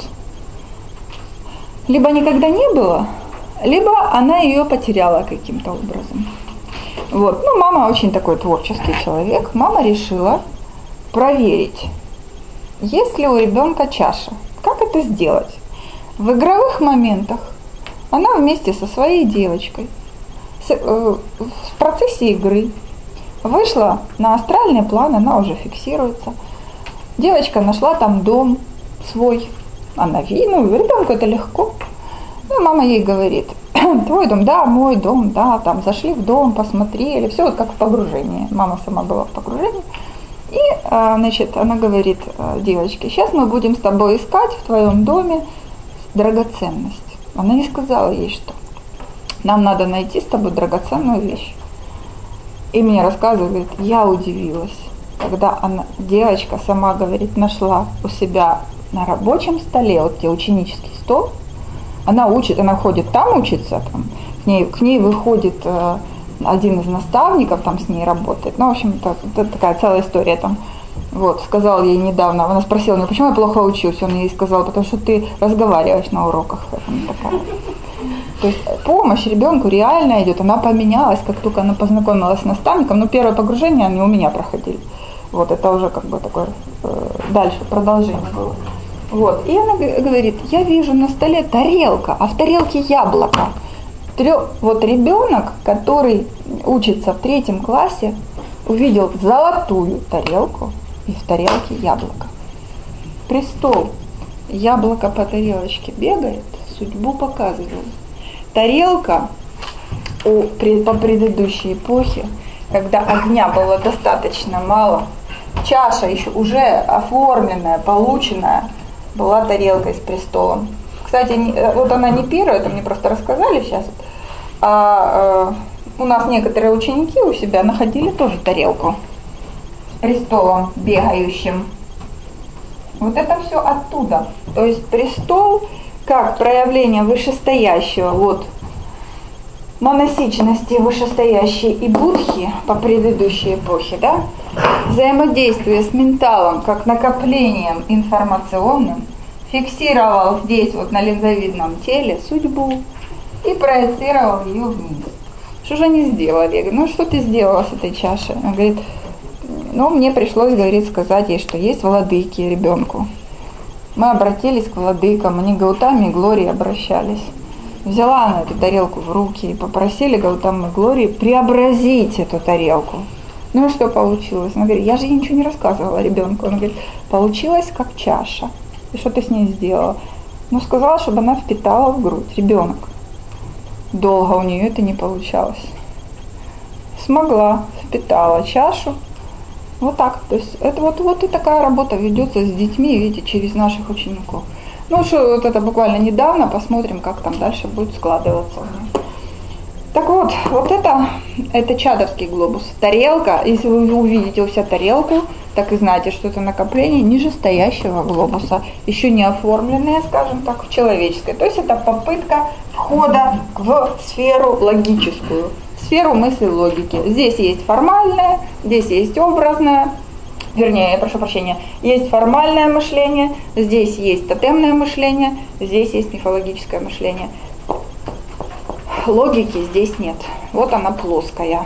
либо никогда не было, либо она ее потеряла каким-то образом. Вот. Ну, мама очень такой творческий человек. Мама решила проверить, есть ли у ребенка чаша. Как это сделать? В игровых моментах она вместе со своей девочкой в процессе игры вышла на астральный план, она уже фиксируется. Девочка нашла там дом свой. Она видит, ну, ребенку это легко. Ну, мама ей говорит: твой дом, да, мой дом, да, там зашли в дом, посмотрели, все вот как в погружении. Мама сама была в погружении. И, значит, она говорит девочке: сейчас мы будем с тобой искать в твоем доме драгоценность. Она не сказала ей, что нам надо найти с тобой драгоценную вещь. И мне рассказывает, говорит, я удивилась, когда она, девочка сама, говорит, нашла у себя на рабочем столе, вот где ученический стол, она учит, она ходит там учится, там, к ней, к ней выходит э, один из наставников, там с ней работает, ну, в общем, это, это такая целая история там. Вот, сказал ей недавно, она спросила меня, почему я плохо учусь, он ей сказал, потому что ты разговариваешь на уроках. То есть помощь ребенку реально идет, она поменялась, как только она познакомилась с наставником, но первое погружение они у меня проходили. Вот, это уже как бы такое э, дальше продолжение было. Вот, и она говорит, я вижу на столе тарелка, а в тарелке яблоко. Трё... Вот ребенок, который учится в третьем классе, увидел золотую тарелку и в тарелке яблоко. Престол. Яблоко по тарелочке бегает, судьбу показывает. Тарелка у, при, по предыдущей эпохе, когда огня было достаточно мало, чаша еще уже оформленная, полученная, была тарелкой с престолом. Кстати, не, вот она не первая, это мне просто рассказали сейчас, а э, у нас некоторые ученики у себя находили тоже тарелку с престолом бегающим. Вот это все оттуда. То есть престол как проявление вышестоящего, вот, монасичности вышестоящей и будхи по предыдущей эпохе, да, взаимодействие с менталом как накоплением информационным, фиксировал здесь вот на линзовидном теле судьбу и проецировал ее вниз. Что же они сделали? Я говорю, ну что ты сделала с этой чашей? Он говорит, ну мне пришлось, говорит, сказать ей, что есть владыки ребенку. Мы обратились к владыкам, они к Гаутаме и Глории обращались. Взяла она эту тарелку в руки и попросили Гаутаму и Глории преобразить эту тарелку. Ну и что получилось? Она говорит, я же ей ничего не рассказывала ребенку. Она говорит, получилось как чаша. И что ты с ней сделала? Ну сказала, чтобы она впитала в грудь ребенок. Долго у нее это не получалось. Смогла, впитала чашу. Вот так. То есть это вот, вот и такая работа ведется с детьми, видите, через наших учеников. Ну что, вот это буквально недавно, посмотрим, как там дальше будет складываться. Так вот, вот это, это чадовский глобус. Тарелка, если вы увидите у себя тарелку, так и знаете, что это накопление нижестоящего глобуса, еще не оформленное, скажем так, в человеческое. То есть это попытка входа в сферу логическую. Сферу мысли логики. Здесь есть формальное, здесь есть образное, вернее, я прошу прощения, есть формальное мышление, здесь есть тотемное мышление, здесь есть мифологическое мышление. Логики здесь нет. Вот она плоская.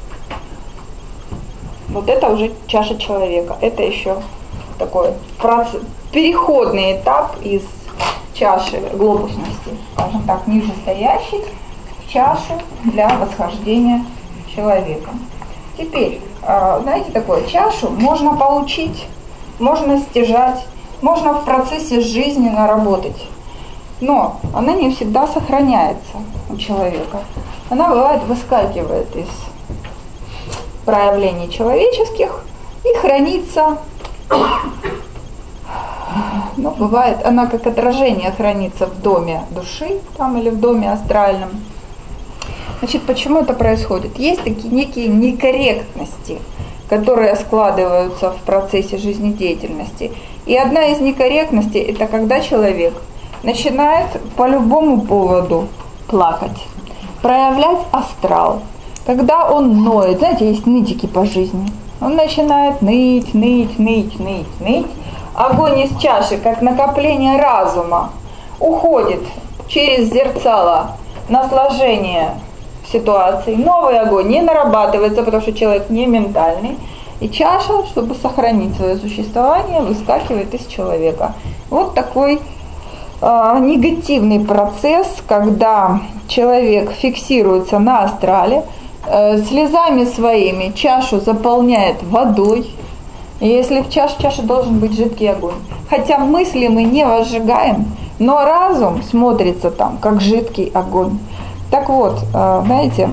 Вот это уже чаша человека. Это еще такой процесс, переходный этап из чаши глобусности, скажем так, нижестоящей, чашу для восхождения человека. Теперь, знаете, такое, чашу можно получить, можно стяжать, можно в процессе жизни наработать, но она не всегда сохраняется у человека. Она бывает выскакивает из проявлений человеческих и хранится, ну, бывает, она как отражение хранится в доме души там, или в доме астральном. Значит, почему это происходит? Есть такие некие некорректности, которые складываются в процессе жизнедеятельности. И одна из некорректностей – это когда человек начинает по любому поводу плакать, проявлять астрал. Когда он ноет, знаете, есть нытики по жизни, он начинает ныть, ныть, ныть, ныть, ныть. Огонь из чаши, как накопление разума, уходит через зерцало на сложение ситуации. Новый огонь не нарабатывается, потому что человек не ментальный. И чаша, чтобы сохранить свое существование, выскакивает из человека. Вот такой э, негативный процесс, когда человек фиксируется на астрале, э, слезами своими чашу заполняет водой. И если в чаше, в чаше должен быть жидкий огонь. Хотя мысли мы не возжигаем, но разум смотрится там, как жидкий огонь. Так вот, знаете,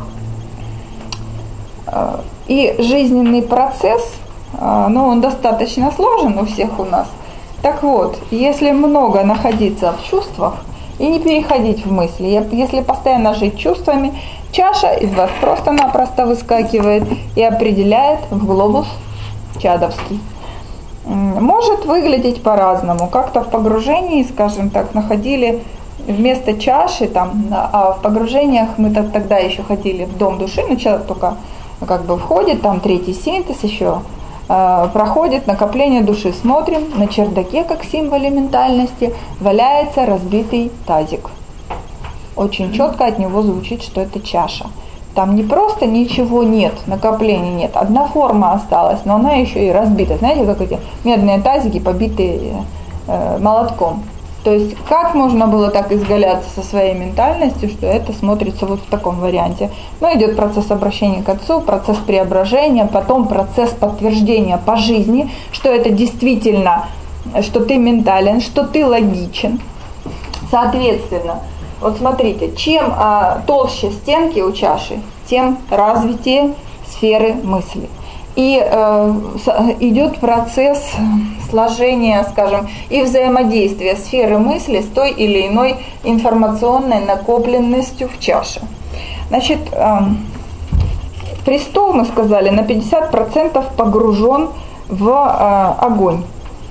и жизненный процесс, ну, он достаточно сложен у всех у нас. Так вот, если много находиться в чувствах, и не переходить в мысли. Если постоянно жить чувствами, чаша из вас просто-напросто выскакивает и определяет в глобус чадовский. Может выглядеть по-разному. Как-то в погружении, скажем так, находили вместо чаши, там, а в погружениях мы тогда еще ходили в дом души, но человек только как бы входит, там третий синтез еще э, проходит, накопление души. Смотрим, на чердаке, как символе ментальности, валяется разбитый тазик. Очень четко от него звучит, что это чаша. Там не просто ничего нет, накоплений нет, одна форма осталась, но она еще и разбита. Знаете, как эти медные тазики, побитые э, молотком. То есть как можно было так изгаляться со своей ментальностью, что это смотрится вот в таком варианте. Но идет процесс обращения к Отцу, процесс преображения, потом процесс подтверждения по жизни, что это действительно, что ты ментален, что ты логичен. Соответственно, вот смотрите, чем а, толще стенки у чаши, тем развитие сферы мысли. И э, идет процесс сложения, скажем, и взаимодействия сферы мысли с той или иной информационной накопленностью в чаше. Значит, э, престол, мы сказали, на пятьдесят процентов погружен в э, огонь.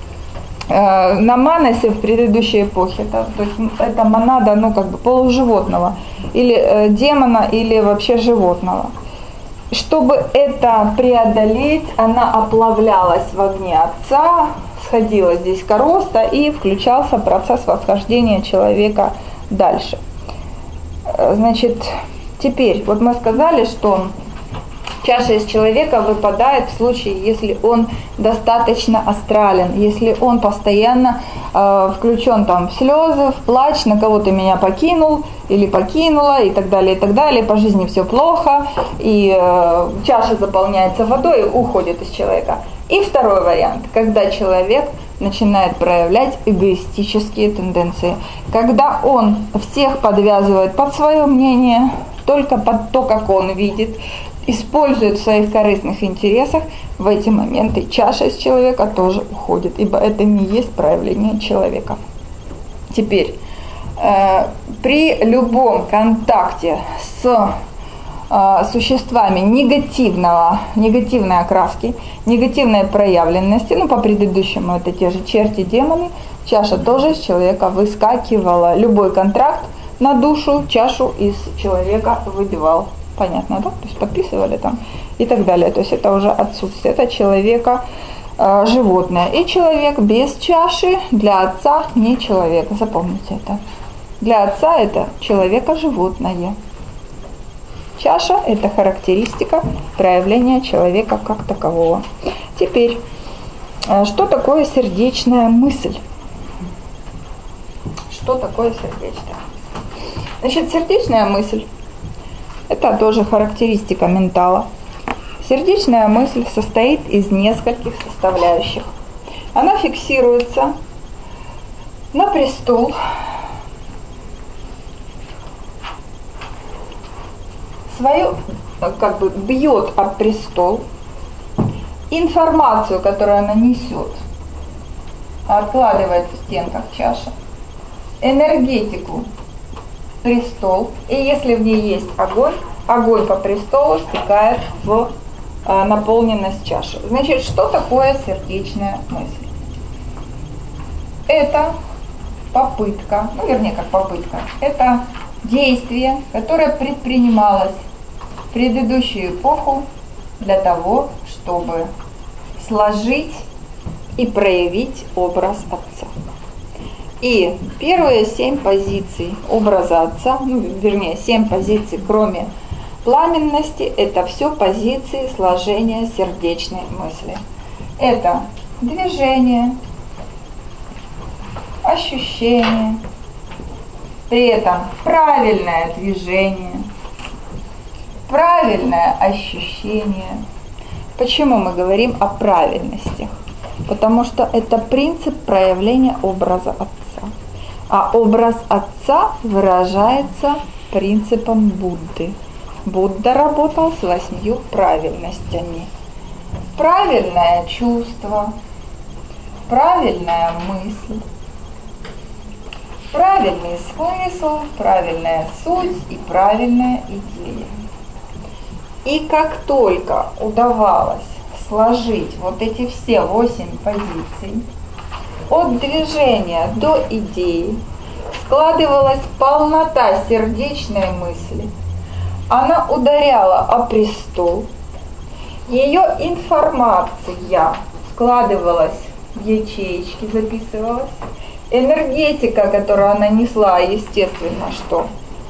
Э, на Манасе в предыдущей эпохе, это, то есть это монада, ну, как бы полуживотного, или э, демона, или вообще животного. Чтобы это преодолеть, она оплавлялась в огне Отца, сходила здесь короста, и включался процесс восхождения человека дальше. Значит, теперь, вот мы сказали, что чаша из человека выпадает в случае, если он достаточно астрален, если он постоянно э, включен там в слезы, в плач, на кого-то меня покинул или покинула и так далее, и так далее, по жизни все плохо, и э, чаша заполняется водой и уходит из человека. И второй вариант, когда человек начинает проявлять эгоистические тенденции, когда он всех подвязывает под свое мнение, только под то, как он видит, использует в своих корыстных интересах, в эти моменты чаша из человека тоже уходит, ибо это не есть проявление человека. Теперь, э, при любом контакте с э, существами негативного, негативной окраски, негативной проявленности, ну по предыдущему это те же черти, демоны, чаша тоже из человека выскакивала. Любой контракт на душу чашу из человека выбивал. Понятно, да? То есть подписывали там и так далее. То есть это уже отсутствие. Это человека э, животное. И человек без чаши для Отца не человек. Запомните это. Для Отца это человека животное. Чаша – это характеристика проявления человека как такового. Теперь, э, что такое сердечная мысль? Что такое сердечная мысль? Значит, сердечная мысль – это тоже характеристика ментала. Сердечная мысль состоит из нескольких составляющих. Она фиксируется на престол, свою, как бы бьет об престол, информацию, которую она несет, откладывает в стенках чаши, энергетику, престол, и если в ней есть огонь, огонь по престолу стекает в а, наполненность чаши. Значит, что такое сердечная мысль? Это попытка, ну вернее как попытка, это действие, которое предпринималось в предыдущую эпоху для того, чтобы сложить и проявить образ Отца. И первые семь позиций образа Отца, ну, вернее, семь позиций, кроме пламенности, это все позиции сложения сердечной мысли. Это движение, ощущение, при этом правильное движение, правильное ощущение. Почему мы говорим о правильностях? Потому что это принцип проявления образа Отца. А образ Отца выражается принципом Будды. Будда работал с восьмью правильностями. Правильное чувство, правильная мысль, правильный смысл, правильная суть и правильная идея. И как только удавалось сложить вот эти все восемь позиций, от движения до идеи складывалась полнота сердечной мысли. Она ударяла о престол, ее информация складывалась в ячеечки, записывалась. Энергетика, которую она несла, естественно, что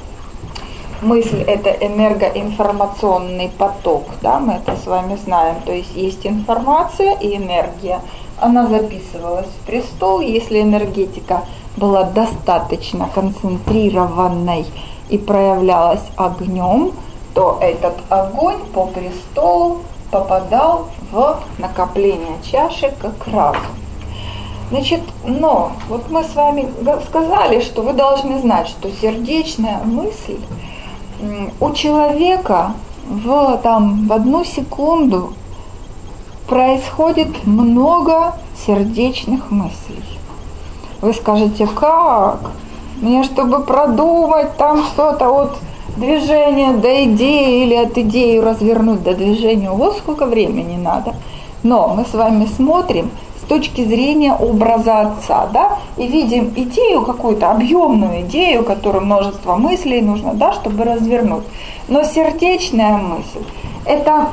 мысль – это энергоинформационный поток, да, мы это с вами знаем. То есть есть информация и энергия. Она записывалась в престол. Если энергетика была достаточно концентрированной и проявлялась огнем, то этот огонь по престолу попадал в накопление чаши как разум. Значит, но вот мы с вами сказали, что вы должны знать, что сердечная мысль у человека в, там, в одну секунду происходит много сердечных мыслей. Вы скажете, как? Мне, чтобы продумать там что-то от движения до идеи или от идеи развернуть до движения, вот сколько времени надо. Но мы с вами смотрим с точки зрения образа Отца, да, и видим идею какую-то, объемную идею, которую множество мыслей нужно, да, чтобы развернуть. Но сердечная мысль – это,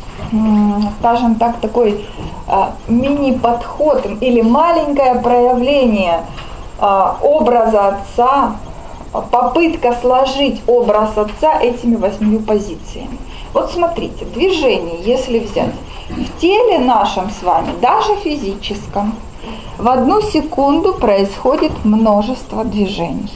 скажем так, такой а, мини-подход или маленькое проявление а, образа Отца, попытка сложить образ Отца этими восьмью позициями. Вот смотрите, движение, если взять, в теле нашем с вами, даже физическом, в одну секунду происходит множество движений.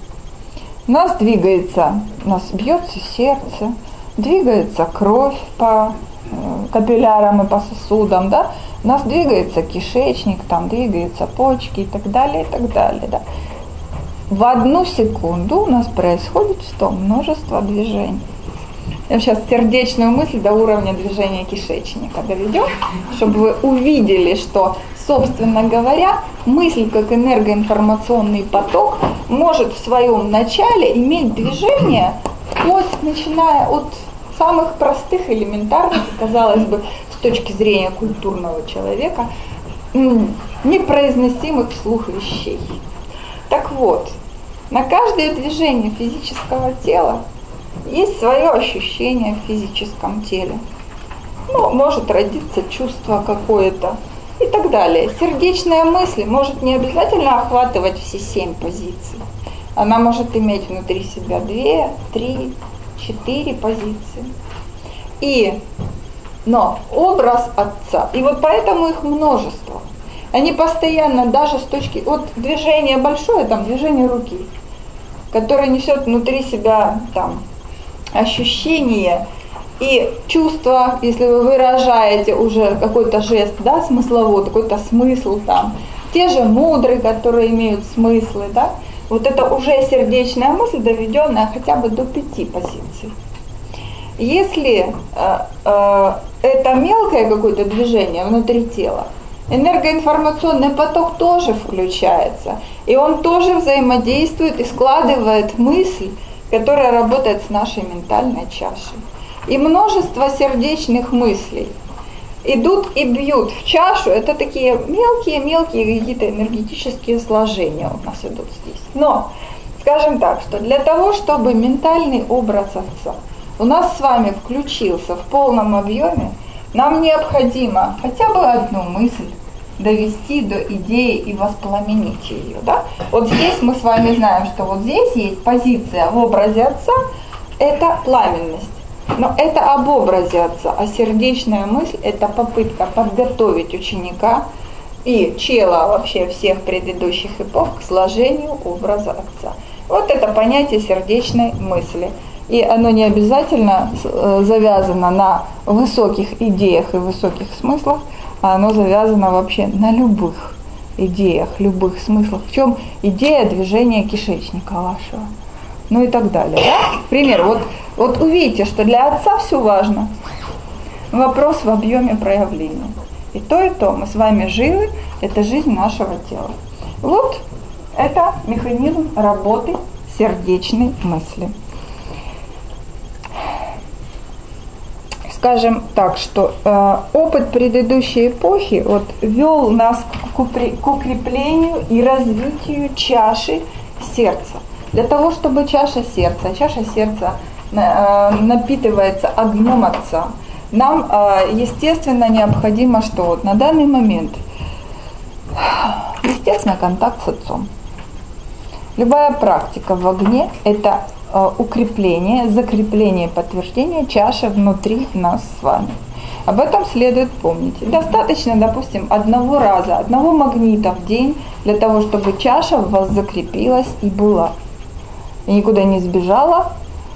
У нас двигается, у нас бьется сердце, двигается кровь по капиллярам и по сосудам, да? У нас двигается кишечник, там двигаются почки и так далее, и так далее, да? В одну секунду у нас происходит что? Множество движений. Я сейчас сердечную мысль до уровня движения кишечника доведем, чтобы вы увидели, что, собственно говоря, мысль как энергоинформационный поток может в своем начале иметь движение, от, начиная от самых простых, элементарных, казалось бы, с точки зрения культурного человека, непроизносимых вслух вещей. Так вот, на каждое движение физического тела есть свое ощущение в физическом теле. Ну, может родиться чувство какое-то и так далее. Сердечная мысль может не обязательно охватывать все семь позиций. Она может иметь внутри себя две, три, четыре позиции. И, но образ Отца, и вот поэтому их множество. Они постоянно, даже с точки, вот движение большое, там движение руки, которое несет внутри себя там ощущение и чувство, если вы выражаете уже какой-то жест, да, смысловой, какой-то смысл там, те же мудрые, которые имеют смыслы, да, вот это уже сердечная мысль, доведенная хотя бы до пяти позиций. Если э, э, это мелкое какое-то движение внутри тела, энергоинформационный поток тоже включается, и он тоже взаимодействует и складывает мысль, которая работает с нашей ментальной чашей. И множество сердечных мыслей идут и бьют в чашу, это такие мелкие-мелкие какие-то энергетические сложения у нас идут здесь. Но, скажем так, что для того, чтобы ментальный образ Отца у нас с вами включился в полном объеме, нам необходимо хотя бы одну мысль довести до идеи и воспламенить ее. Да? Вот здесь мы с вами знаем, что вот здесь есть позиция в образе Отца, это пламенность. Но это об образе Отца, а сердечная мысль – это попытка подготовить ученика и чела вообще всех предыдущих эпох к сложению образа Отца. Вот это понятие сердечной мысли. И оно не обязательно завязано на высоких идеях и высоких смыслах, а оно завязано вообще на любых идеях, любых смыслах. В чем идея движения кишечника вашего? Ну и так далее. Да? Пример. Вот, вот увидите, что для Отца все важно. Вопрос в объеме проявления. И то, и то мы с вами живы, это жизнь нашего тела. Вот Это механизм работы сердечной мысли. Скажем так, что э, опыт предыдущей эпохи вот, вел нас к, упре- к укреплению и развитию чаши сердца. Для того, чтобы чаша сердца, чаша сердца э, напитывается огнем Отца, нам, э, естественно, необходимо, что вот на данный момент, естественно, контакт с Отцом. Любая практика в огне – это укрепление, закрепление, подтверждение чаши внутри нас с вами. Об этом следует помнить. Достаточно, допустим, одного раза, одного магнита в день для того, чтобы чаша в вас закрепилась и была. И никуда не сбежала,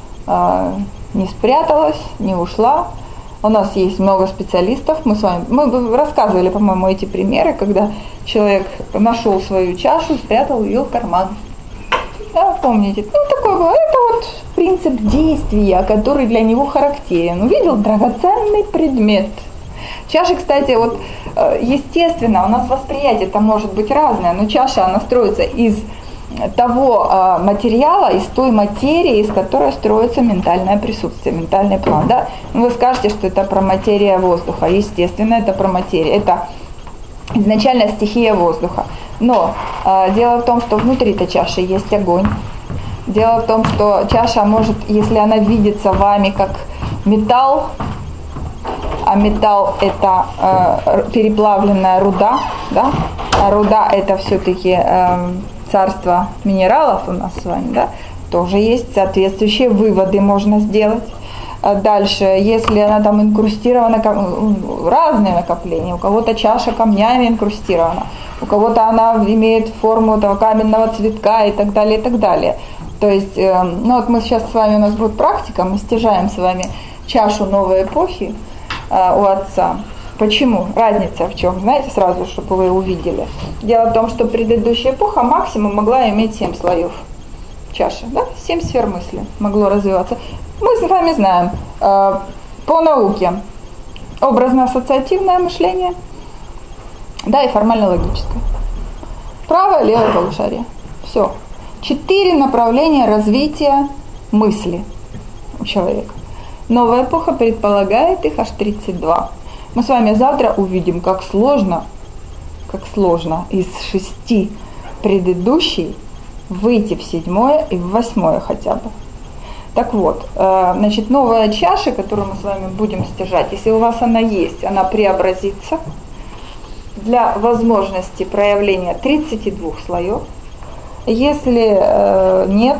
не спряталась, не ушла. У нас есть много специалистов. Мы с вами мы рассказывали, по-моему, эти примеры, когда человек нашел свою чашу и спрятал ее в карман. Да, помните? Ну, такое было. Это вот принцип действия, который для него характерен. Увидел драгоценный предмет. Чаши, кстати, вот, естественно, у нас восприятие-то может быть разное, но чаша, она строится из того материала, из той материи, из которой строится ментальное присутствие, ментальный план. Да? Вы скажете, что это про материя воздуха. Естественно, это про материю. Это изначально стихия воздуха. Но э, дело в том, что внутри этой чаши есть огонь. Дело в том, что чаша может, если она видится вами как металл, а металл это э, переплавленная руда, да? А руда это все-таки э, царство минералов у нас с вами, да? Тоже есть соответствующие выводы можно сделать. Дальше, если она там инкрустирована, разные накопления, у кого-то чаша камнями инкрустирована, у кого-то она имеет форму этого каменного цветка и так далее, и так далее. То есть, ну вот мы сейчас с вами, у нас будет практика, мы стяжаем с вами чашу новой эпохи у Отца. Почему? Разница в чем? Знаете, сразу, чтобы вы увидели. Дело в том, что предыдущая эпоха максимум могла иметь семь слоев чаши, да? семь сфер мысли могло развиваться. Мы с вами знаем, э, по науке образно-ассоциативное мышление, да, и формально-логическое. Правое, левое полушарие. Все. Четыре направления развития мысли у человека. Новая эпоха предполагает их аж тридцать два. Мы с вами завтра увидим, как сложно, как сложно из шести предыдущей выйти в седьмое и в восьмое хотя бы. Так вот, значит, новая чаша, которую мы с вами будем стяжать, если у вас она есть, она преобразится для возможности проявления тридцати двух слоев. Если нет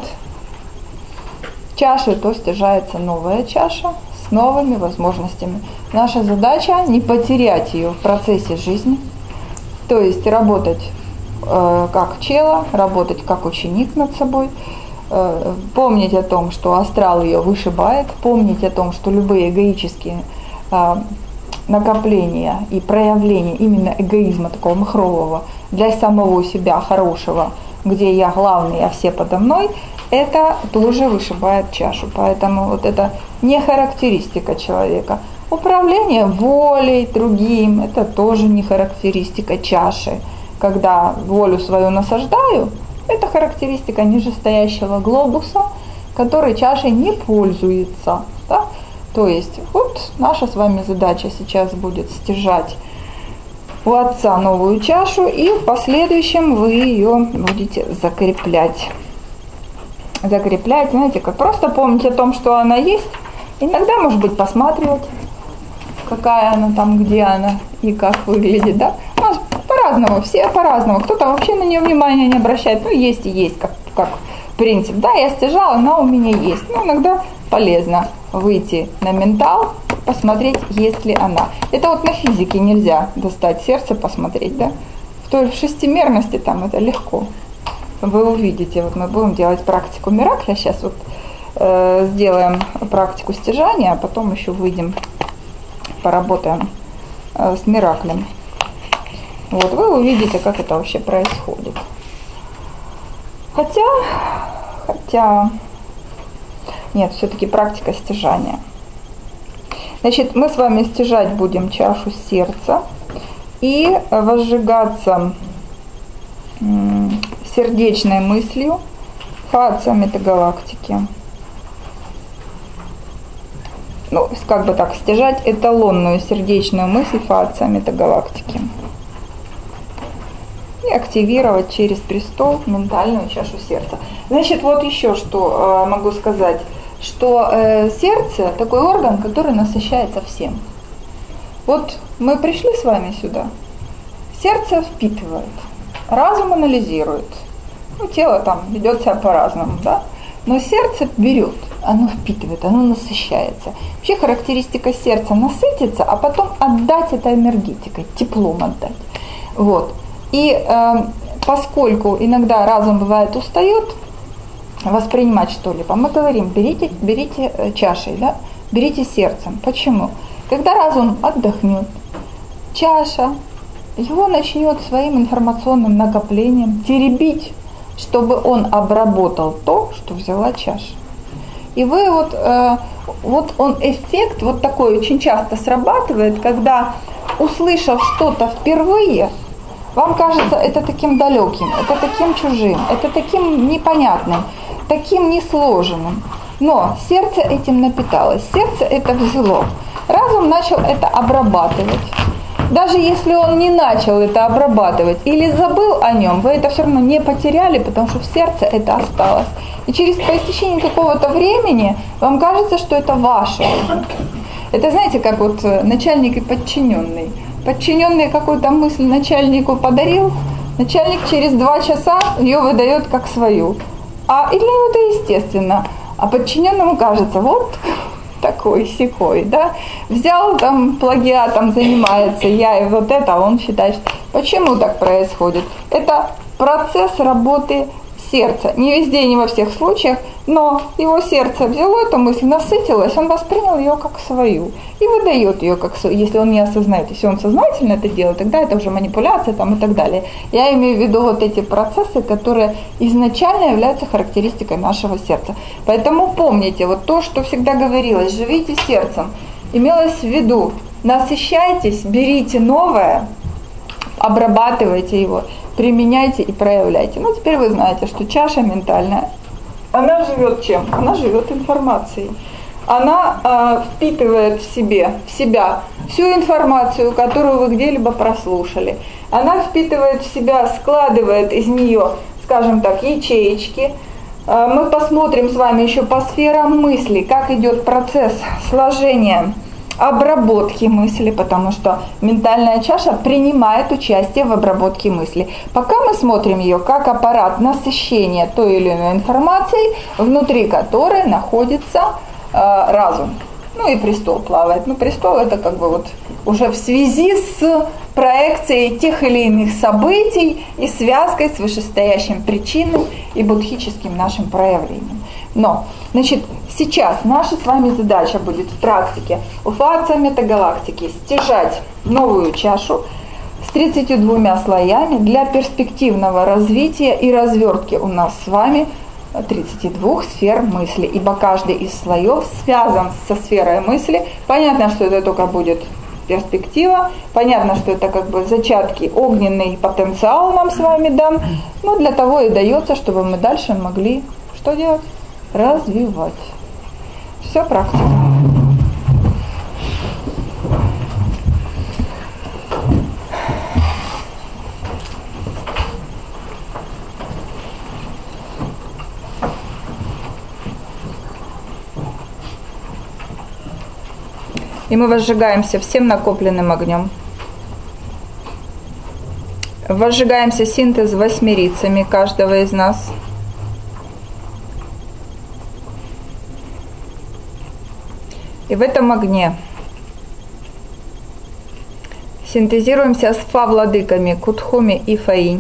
чаши, то стяжается новая чаша с новыми возможностями. Наша задача не потерять ее в процессе жизни, то есть работать э, как чела, работать как ученик над собой, э, помнить о том, что астрал ее вышибает, помнить о том, что любые эгоические э, накопления и проявления именно эгоизма такого махрового для самого себя хорошего, где я главный, а все подо мной, это тоже вышибает чашу. Поэтому вот это не характеристика человека. Управление волей другим, это тоже не характеристика чаши. Когда волю свою насаждаю, это характеристика нижестоящего глобуса, который чашей не пользуется. Да? То есть вот наша с вами задача сейчас будет стяжать у Отца новую чашу, и в последующем вы ее будете закреплять. Закреплять, знаете, как просто помнить о том, что она есть. Иногда, может быть, посматривать, какая она там, где она и как выглядит, да. У нас по-разному, все по-разному. Кто-то вообще на нее внимания не обращает. Ну, есть и есть, как, как принцип. Да, я стяжала, она у меня есть. Но иногда полезно выйти на ментал, посмотреть, есть ли она. Это вот на физике нельзя достать сердце, посмотреть, да. В той в шестимерности там это легко. Вы увидите, вот мы будем делать практику Миракля, сейчас вот э, сделаем практику стяжания, а потом еще выйдем, поработаем э, с Мираклем. Вот вы увидите, как это вообще происходит. Хотя, хотя, нет, все-таки практика стяжания. Значит, мы с вами стяжать будем чашу сердца и возжигаться сердечной мыслью Фа Отца Метагалактики. Ну, как бы так, стяжать эталонную сердечную мысль Фа Отца Метагалактики. И активировать через престол ментальную чашу сердца. Значит, вот еще что э, могу сказать, что э, сердце такой орган, который насыщается всем. Вот мы пришли с вами сюда, сердце впитывает, разум анализирует, ну, тело там ведет себя по-разному, да, но сердце берет, оно впитывает, оно насыщается. Вообще характеристика сердца насытиться, а потом отдать это энергетикой, теплом отдать. Вот. И э, поскольку иногда разум бывает устает воспринимать что-либо, мы говорим, берите, берите чашей, да, берите сердцем. Почему? Когда разум отдохнет, чаша его начнет своим информационным накоплением теребить, чтобы он обработал то, что взяла чаша. И вы вот, э, вот он эффект вот такой очень часто срабатывает, когда, услышав что-то впервые, вам кажется это таким далеким, это таким чужим, это таким непонятным, таким несложенным. Но сердце этим напиталось, сердце это взяло. Разум начал это обрабатывать. Даже если он не начал это обрабатывать или забыл о нем, вы это все равно не потеряли, потому что в сердце это осталось. И через по истечении какого-то времени вам кажется, что это ваше. Это знаете, как вот начальник и подчиненный. Подчиненный какую-то мысль начальнику подарил, начальник через два часа ее выдает как свою. А и для него это естественно. А подчиненному кажется, вот такой сякой, да, взял там плагиатом, занимается, я и вот это, он считает, что... Почему так происходит? Это процесс работы сердца. Не везде, не во всех случаях, но его сердце взяло эту мысль, насытилось, он воспринял ее как свою и выдает ее как свою, если он не осознает. Если он сознательно это делает, тогда это уже манипуляция там, и так далее. Я имею в виду вот эти процессы, которые изначально являются характеристикой нашего сердца. Поэтому помните, вот то, что всегда говорилось, живите сердцем, имелось в виду, насыщайтесь, берите новое, обрабатывайте его, применяйте и проявляйте. Ну, теперь вы знаете, что чаша ментальная, она живет чем? Она живет информацией. Она э, впитывает в себе, в себя всю информацию, которую вы где-либо прослушали. Она впитывает в себя, складывает из нее, скажем так, ячеечки. Э, мы посмотрим с вами еще по сферам мысли, как идет процесс сложения, обработки мысли, потому что ментальная чаша принимает участие в обработке мысли. Пока мы смотрим ее как аппарат насыщения той или иной информацией, внутри которой находится э, разум. Ну и престол плавает. Ну престол это как бы вот уже в связи с проекцией тех или иных событий и связкой с вышестоящим причиной и будхическим нашим проявлением. Но, значит, сейчас наша с вами задача будет в практике у Фа Отца Метагалактики стяжать новую чашу с тридцатью двумя слоями для перспективного развития и развертки у нас с вами тридцати двух сфер мысли, ибо каждый из слоев связан со сферой мысли. Понятно, что это только будет перспектива, понятно, что это как бы зачатки, огненный потенциал нам с вами дан, но для того и дается, чтобы мы дальше могли что делать? Развивать. Все практика. И мы возжигаемся всем накопленным огнем. Возжигаемся синтез восьмерицами каждого из нас. И в этом огне синтезируемся с Фа-владыками Кудхуми и Фаинь,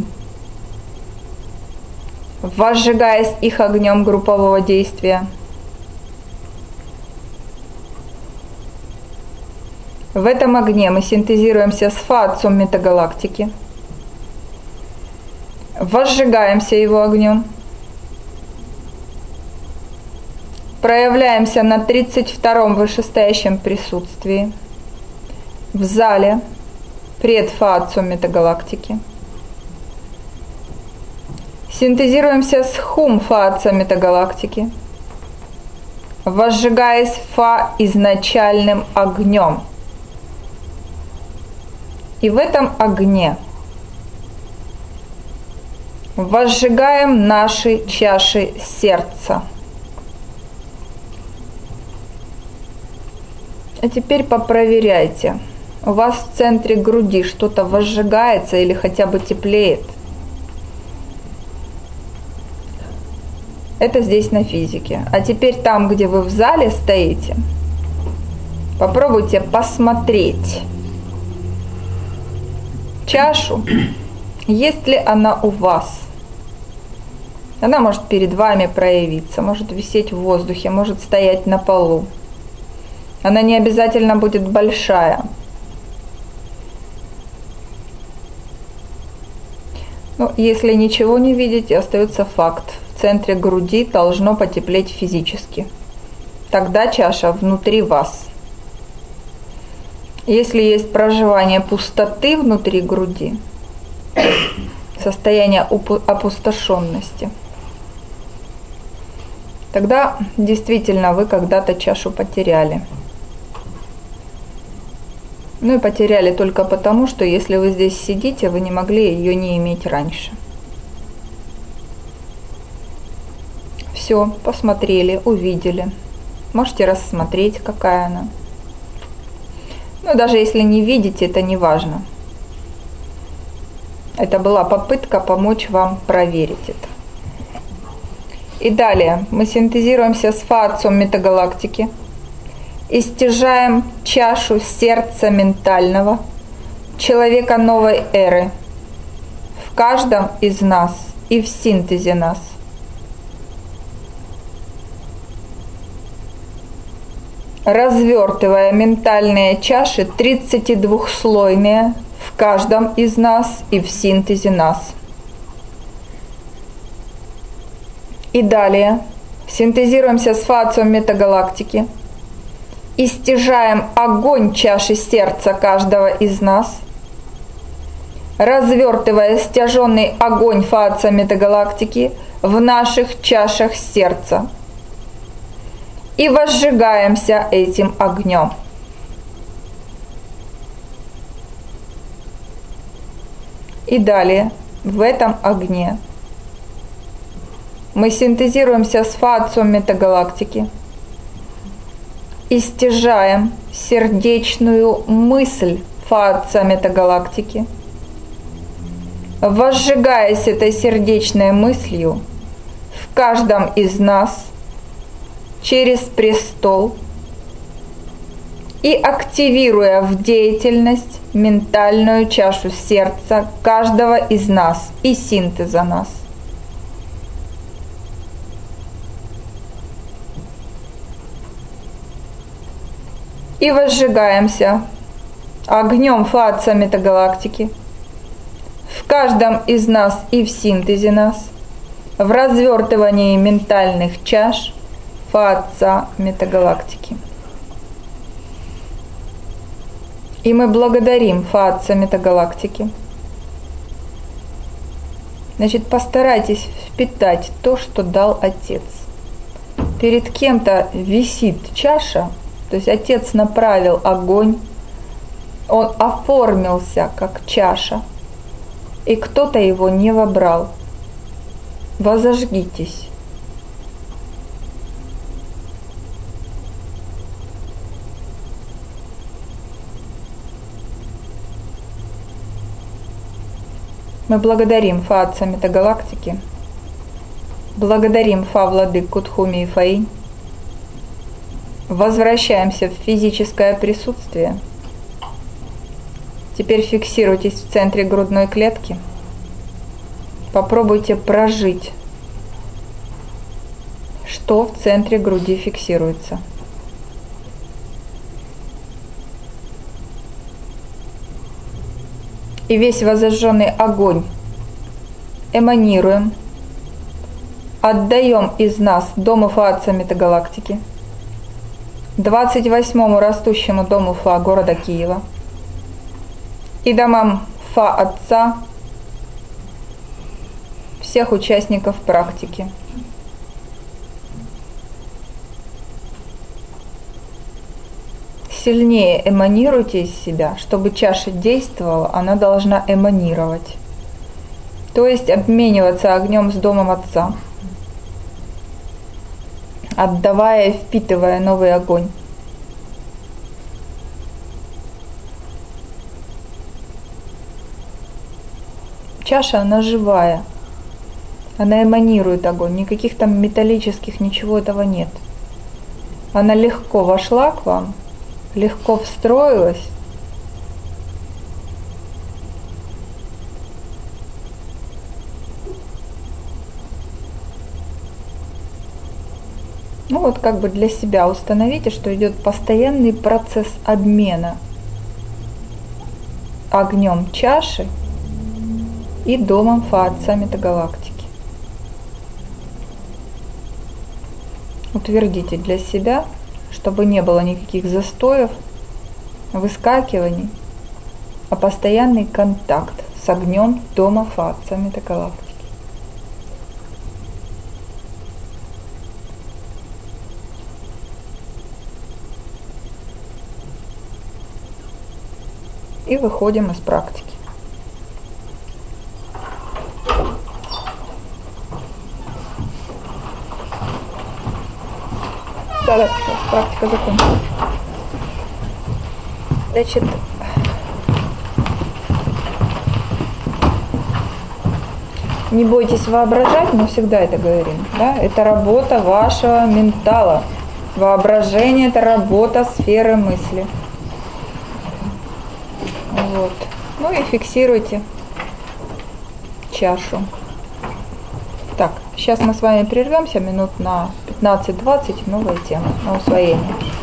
возжигаясь их огнем группового действия. В этом огне мы синтезируемся с Фа Отцом Метагалактики, возжигаемся его огнем, проявляемся на тридцать втором вышестоящем присутствии в зале пред Фа Отцом Метагалактики. Синтезируемся с Хум Фа Отца Метагалактики, возжигаясь Фа изначальным огнем. И в этом огне возжигаем наши чаши сердца. А теперь попроверяйте. У вас в центре груди что-то возжигается или хотя бы теплеет. Это здесь на физике. А теперь там, где вы в зале стоите, попробуйте посмотреть чашу, есть ли она у вас. Она может перед вами проявиться, может висеть в воздухе, может стоять на полу. Она не обязательно будет большая. Ну, если ничего не видите, остается факт. В центре груди должно потеплеть физически. Тогда чаша внутри вас. Если есть проживание пустоты внутри груди, состояние опустошенности, тогда действительно вы когда-то чашу потеряли. Ну и потеряли только потому, что если вы здесь сидите, вы не могли ее не иметь раньше. Все, посмотрели, увидели. Можете рассмотреть, какая она. Ну, даже если не видите, это не важно. Это была попытка помочь вам проверить это. И далее мы синтезируемся с Фа Отцом Метагалактики и стяжаем чашу сердца ментального человека новой эры в каждом из нас и в синтезе нас. Развертывая ментальные чаши тридцатидвухслойные в каждом из нас и в синтезе нас. И далее синтезируемся с Фа Отцом Метагалактики и стяжаем огонь чаши сердца каждого из нас, развертывая стяженный огонь Фа Отца Метагалактики в наших чашах сердца. И возжигаемся этим огнем. И далее в этом огне мы синтезируемся с Фа Отцом Метагалактики и стяжаем сердечную мысль Фа Отца Метагалактики, возжигаясь этой сердечной мыслью в каждом из нас через престол и активируя в деятельность ментальную чашу сердца каждого из нас и синтеза нас. И возжигаемся огнем Фа Отца Метагалактики в каждом из нас и в синтезе нас, в развертывании ментальных чаш Фа Отца Метагалактики. И мы благодарим Фа Отца Метагалактики. Значит, постарайтесь впитать то, что дал Отец. Перед кем-то висит чаша, то есть Отец направил огонь, он оформился как чаша, и кто-то его не вобрал. Возожгитесь. Мы благодарим Фа Отца Метагалактики, благодарим Фа Владык Кутхуми и Фаинь, возвращаемся в физическое присутствие. Теперь фиксируйтесь в центре грудной клетки. Попробуйте прожить, что в центре груди фиксируется. И весь возожженный огонь эманируем, отдаем из нас Дому Фа Отца Метагалактики, двадцать восьмому растущему Дому Фа города Киева и домам Фа Отца, всех участников практики. Сильнее эманируйте из себя. Чтобы чаша действовала, она должна эманировать. То есть обмениваться огнем с домом Отца, отдавая и впитывая новый огонь. Чаша, она живая, она эманирует огонь, никаких там металлических, ничего этого нет. Она легко вошла к вам, легко встроилась. Ну вот как бы для себя установите, что идет постоянный процесс обмена огнем чаши и домом Фа-Отца Метагалактики. Утвердите для себя, чтобы не было никаких застоев, выскакиваний, а постоянный контакт с огнем дома Фа-Отца Метагалактики. И выходим из практики. Да-да, сейчас практика закончится. Значит, не бойтесь воображать, мы всегда это говорим. Да? Это работа вашего ментала. Воображение – это работа сферы мысли. Вот. Ну и фиксируйте чашу. Так, сейчас мы с вами прервемся минут на пятнадцать-двадцать, новая тема на усвоение.